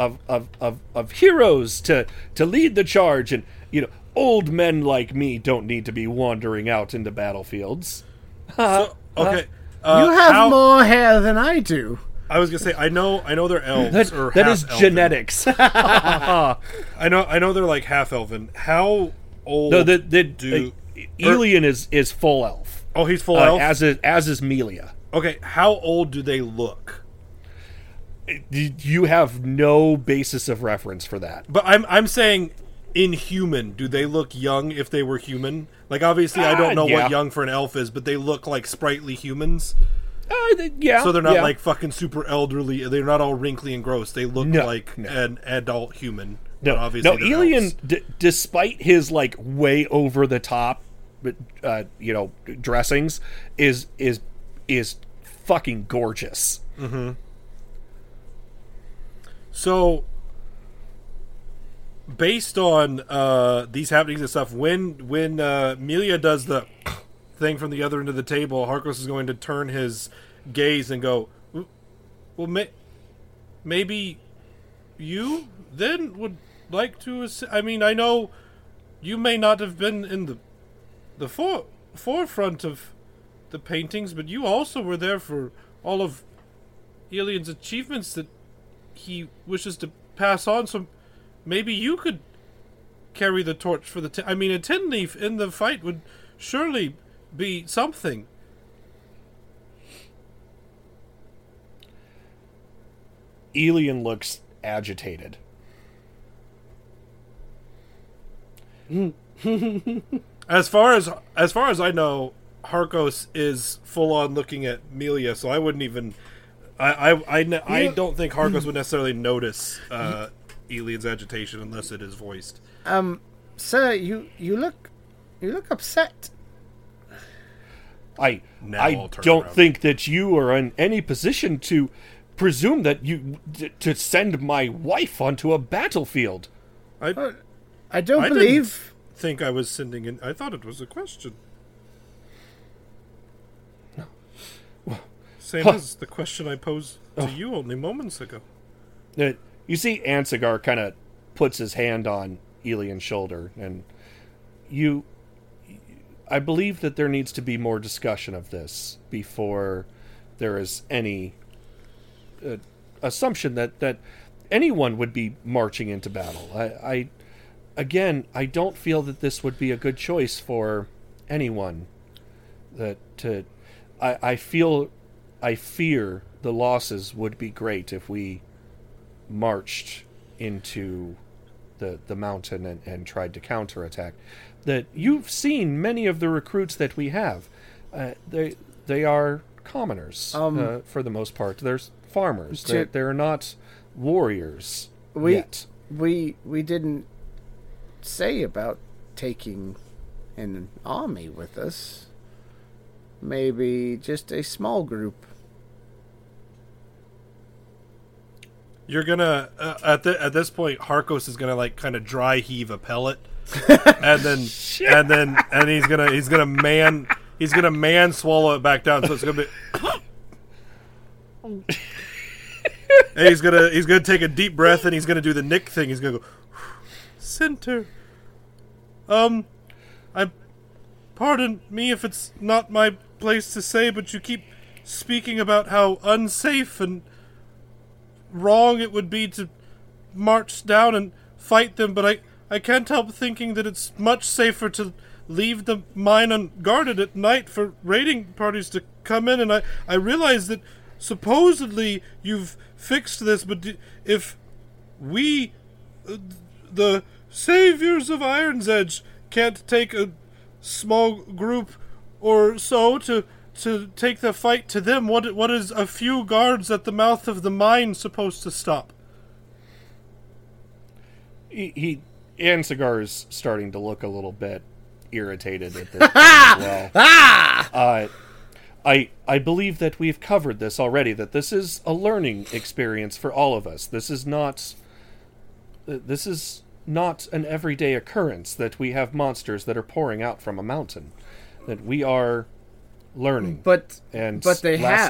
heroes to lead the charge, and old men like me don't need to be wandering out into battlefields." Okay, you have more hair than I do. I was gonna say, I know they're elves or that is half-elven. genetics. I know they're like half elven. How old? No, Elian is full elf. Oh, he's full elf. As is Melia. Okay, how old do they look? You have no basis of reference for that. But I'm saying, in human, do they look young if they were human? Like, obviously, I don't know what young for an elf is, but they look like sprightly humans. Yeah. So they're not like fucking super elderly. They're not all wrinkly and gross. They look like an adult human. No, obviously Elian, despite his like way over the top, dressings, is fucking gorgeous. Mm-hmm. So, based on these happenings and stuff, when Melia does the thing from the other end of the table, Harkos is going to turn his gaze and go, "Well, maybe you then would like to. I mean, I know you may not have been in the forefront of the paintings, but you also were there for all of Elian's achievements that he wishes to pass on. So maybe you could carry the torch for the. I mean, a tin leaf in the fight would surely be something." Elian looks agitated. As far as I know, Harkos is full on looking at Melia, so I wouldn't even. I don't think Harkos would necessarily notice Elian's agitation unless it is voiced. Sir, you look upset. I don't think that you are in any position to presume that to send my wife onto a battlefield. I don't believe. Didn't think I was sending in. I thought it was a question. No. Well, same as the question I posed to you only moments ago. You see, Ansagar kind of puts his hand on Elian's shoulder, and I believe that there needs to be more discussion of this before there is any assumption that anyone would be marching into battle. I don't feel that this would be a good choice for anyone. I fear the losses would be great if we marched into the mountain and tried to counterattack. That you've seen many of the recruits that we have. They are commoners for the most part. They're farmers. They're not warriors yet. We didn't say about taking an army with us. Maybe just a small group. You're gonna at this point, Harkos is gonna like kind of dry heave a pellet, and then he's gonna man swallow it back down. So it's gonna be. And he's gonna take a deep breath and he's gonna do the Nick thing. He's gonna go center. Pardon me if it's not my place to say, but you keep speaking about how unsafe and wrong it would be to march down and fight them, but I can't help thinking that it's much safer to leave the mine unguarded at night for raiding parties to come in, and I realize that supposedly you've fixed this, but if we, the saviors of Iron's Edge, can't take a small group or so to take the fight to them, what is a few guards at the mouth of the mine supposed to stop? Ansigar is starting to look a little bit irritated at this point as well. I believe that we've covered this already, that this is a learning experience for all of us. This is not an everyday occurrence that we have monsters that are pouring out from a mountain. That we are learning. But they last have.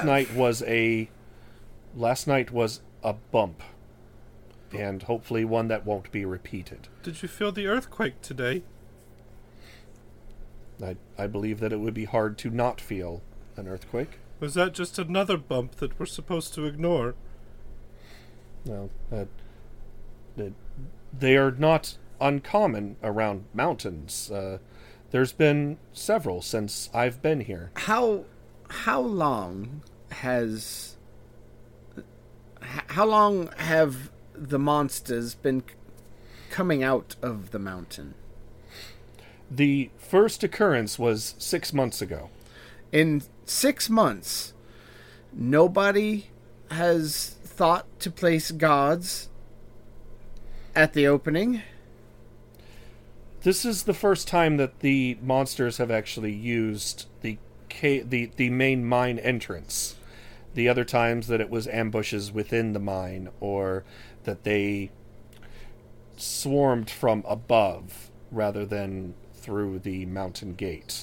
Last night was a bump. And hopefully one that won't be repeated. Did you feel the earthquake today? I believe that it would be hard to not feel an earthquake. Was that just another bump that we're supposed to ignore? No, they are not uncommon around mountains. There's been several since I've been here. How long have the monsters been coming out of the mountain? The first occurrence was 6 months ago. In 6 months, nobody has thought to place guards at the opening? This is the first time that the monsters have actually used the main mine entrance. The other times that it was ambushes within the mine, or that they swarmed from above rather than through the mountain gate.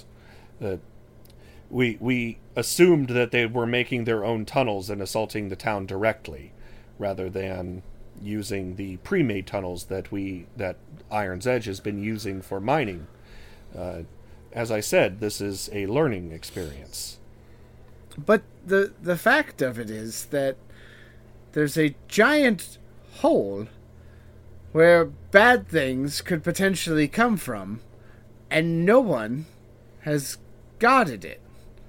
We assumed that they were making their own tunnels and assaulting the town directly, rather than using the pre-made tunnels that Iron's Edge has been using for mining. As I said, this is a learning experience. But the fact of it is that there's a giant hole where bad things could potentially come from, and no one has guarded it.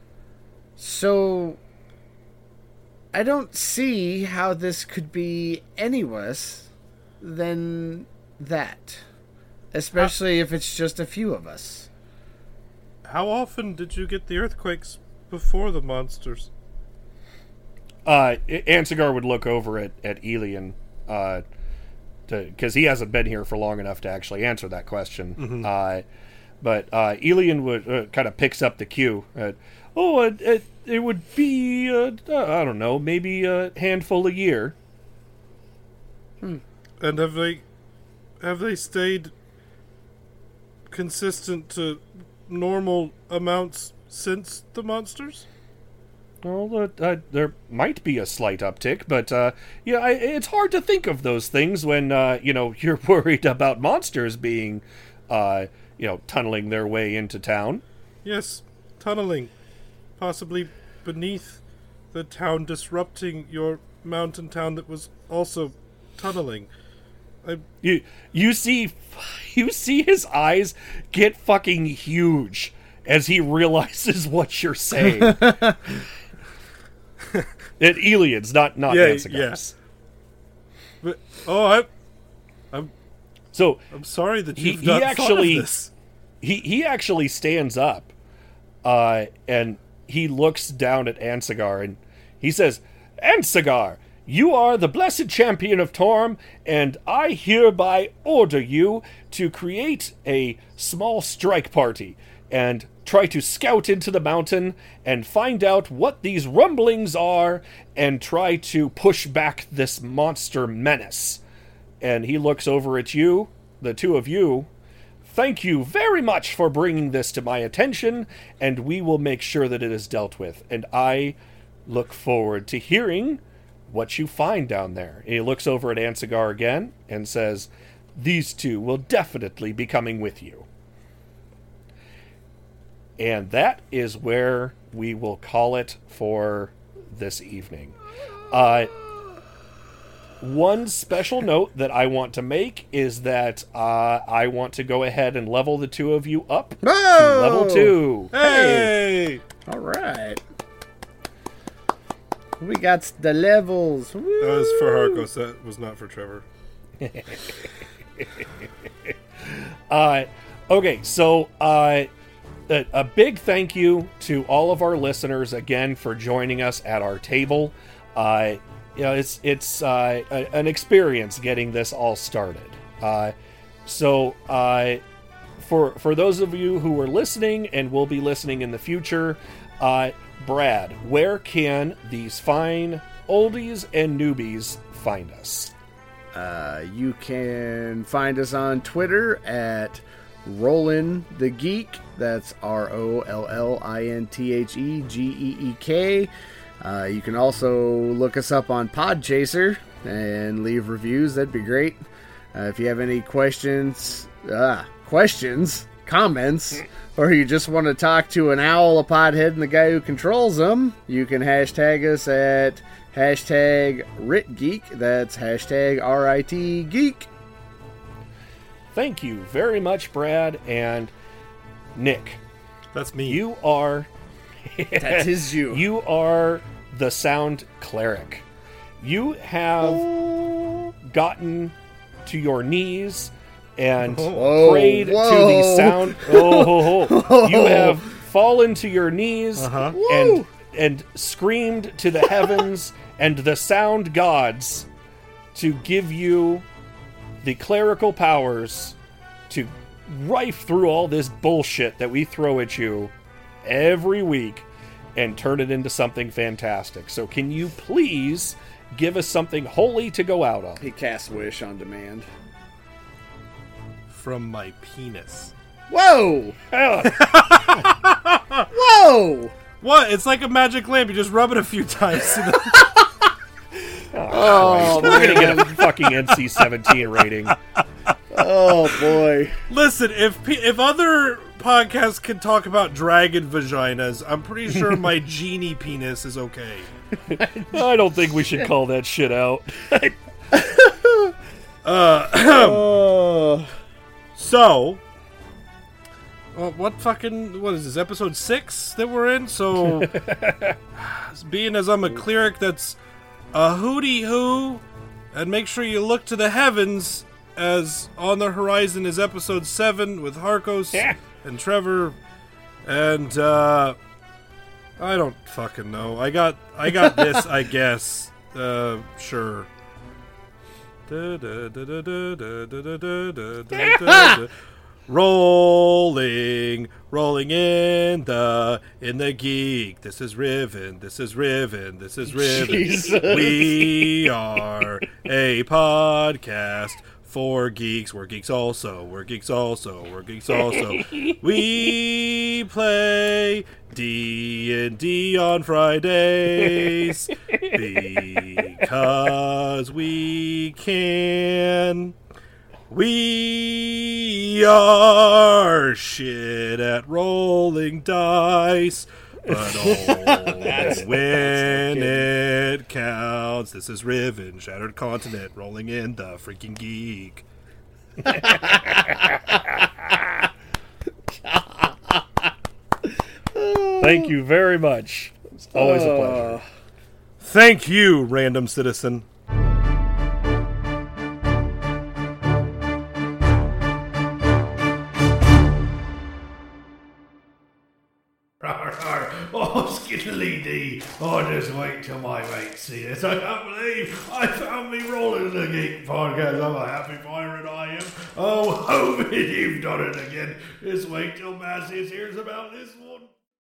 So I don't see how this could be any worse than that. Especially if it's just a few of us. How often did you get the earthquakes before the monsters? Ansigar would look over at Elian, because he hasn't been here for long enough to actually answer that question. Mm-hmm. But Elian would kind of picks up the cue. It would be, I don't know, maybe a handful a year. And have they stayed consistent to normal amounts since the monsters? Well, there might be a slight uptick, but it's hard to think of those things when you're worried about monsters being, tunneling their way into town. Yes, tunneling, possibly beneath the town, disrupting your mountain town that was also tunneling. You see his eyes get fucking huge as he realizes what you're saying. It Elian's, not Ansigar's. Yeah. But I'm sorry that you've not thought of this. He actually stands up, And he looks down at Ansagar and he says, Ansagar, you are the blessed champion of Torm, and I hereby order you to create a small strike party and try to scout into the mountain and find out what these rumblings are and try to push back this monster menace. And he looks over at you, the two of you. Thank you very much for bringing this to my attention, and we will make sure that it is dealt with. And I look forward to hearing what you find down there. And he looks over at Ansagar again and says, these two will definitely be coming with you. And that is where we will call it for this evening. One special note that I want to make is that I want to go ahead and level the two of you up to level 2. Hey! All right. We got the levels. Woo! That was for Harkos. That was not for Trevor. Okay, so a big thank you to all of our listeners again for joining us at our table. It's an experience getting this all started. So for those of you who are listening and will be listening in the future, Brad, where can these fine oldies and newbies find us? You can find us on Twitter at Rollin the Geek. That's ROLLINTHEGEEK. You can also look us up on Podchaser and leave reviews. That'd be great. If you have any questions, comments, or you just want to talk to an owl, a pothead, and the guy who controls them, you can hashtag us at #RitGeek. That's #RIT Geek. Thank you very much, Brad. And Nick. That's me. You are... That is you. You are the sound cleric. You have gotten to your knees and prayed to the sound. You have fallen to your knees and screamed to the heavens and the sound gods to give you the clerical powers to rife through all this bullshit that we throw at you every week and turn it into something fantastic. So can you please give us something holy to go out on? He casts Wish on demand. From my penis. Whoa! Whoa! What? It's like a magic lamp. You just rub it a few times. We're going to get a fucking NC-17 rating. Oh, boy. Listen, if other podcasts can talk about dragon vaginas, I'm pretty sure my genie penis is okay. I don't think we should call that shit out. So, what is this, episode 6 that we're in? So, being as I'm a cleric that's a hooty-hoo, and make sure you look to the heavens, as on the horizon is episode 7 with Harkos and Trevor, and I don't fucking know. I got this, I guess. Sure. Rolling in the geek. This is Riven. Jesus. We are a podcast for geeks. We're geeks also. We play D&D on Fridays because we can. We are shit at rolling dice, but only when it counts. This is Riven, Shattered Continent, rolling in the freaking geek. Thank you very much. It's always a pleasure. Thank you, random citizen. Oh, skiddly dee. Oh, just wait till my mates see this. I can't believe I found me Rolling in the Geek podcast. I'm a happy pirate, I am. Oh, Hobbit, you've done it again. Just wait till Massius hears about this one.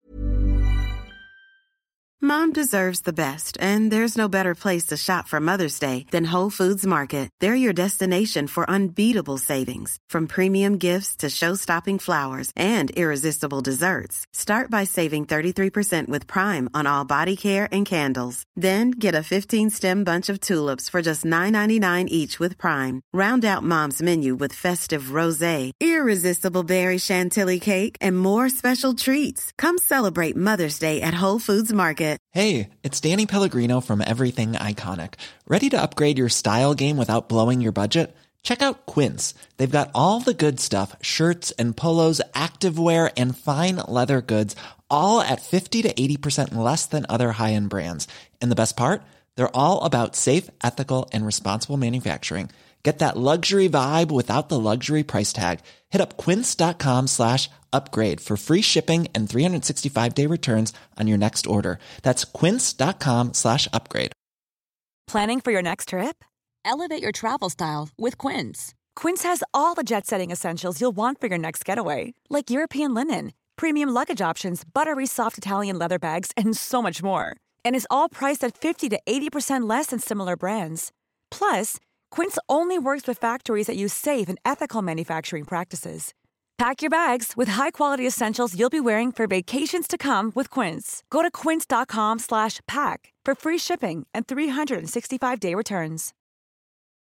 Mom deserves the best, and there's no better place to shop for Mother's Day than Whole Foods Market. They're your destination for unbeatable savings, from premium gifts to show-stopping flowers and irresistible desserts. Start by saving 33% with Prime on all body care and candles. Then get a 15-stem bunch of tulips for just $9.99 each with Prime. Round out Mom's menu with festive rosé, irresistible berry chantilly cake, and more special treats. Come celebrate Mother's Day at Whole Foods Market. Hey, it's Danny Pellegrino from Everything Iconic. Ready to upgrade your style game without blowing your budget? Check out Quince. They've got all the good stuff, shirts and polos, activewear, and fine leather goods, all at 50 to 80% less than other high-end brands. And the best part? They're all about safe, ethical, and responsible manufacturing. Get that luxury vibe without the luxury price tag. Hit up quince.com/upgrade for free shipping and 365-day returns on your next order. That's quince.com/upgrade. Planning for your next trip? Elevate your travel style with Quince. Quince has all the jet-setting essentials you'll want for your next getaway, like European linen, premium luggage options, buttery soft Italian leather bags, and so much more. And is all priced at 50 to 80% less than similar brands. Plus, Quince only works with factories that use safe and ethical manufacturing practices. Pack your bags with high-quality essentials you'll be wearing for vacations to come with Quince. Go to quince.com/pack for free shipping and 365-day returns.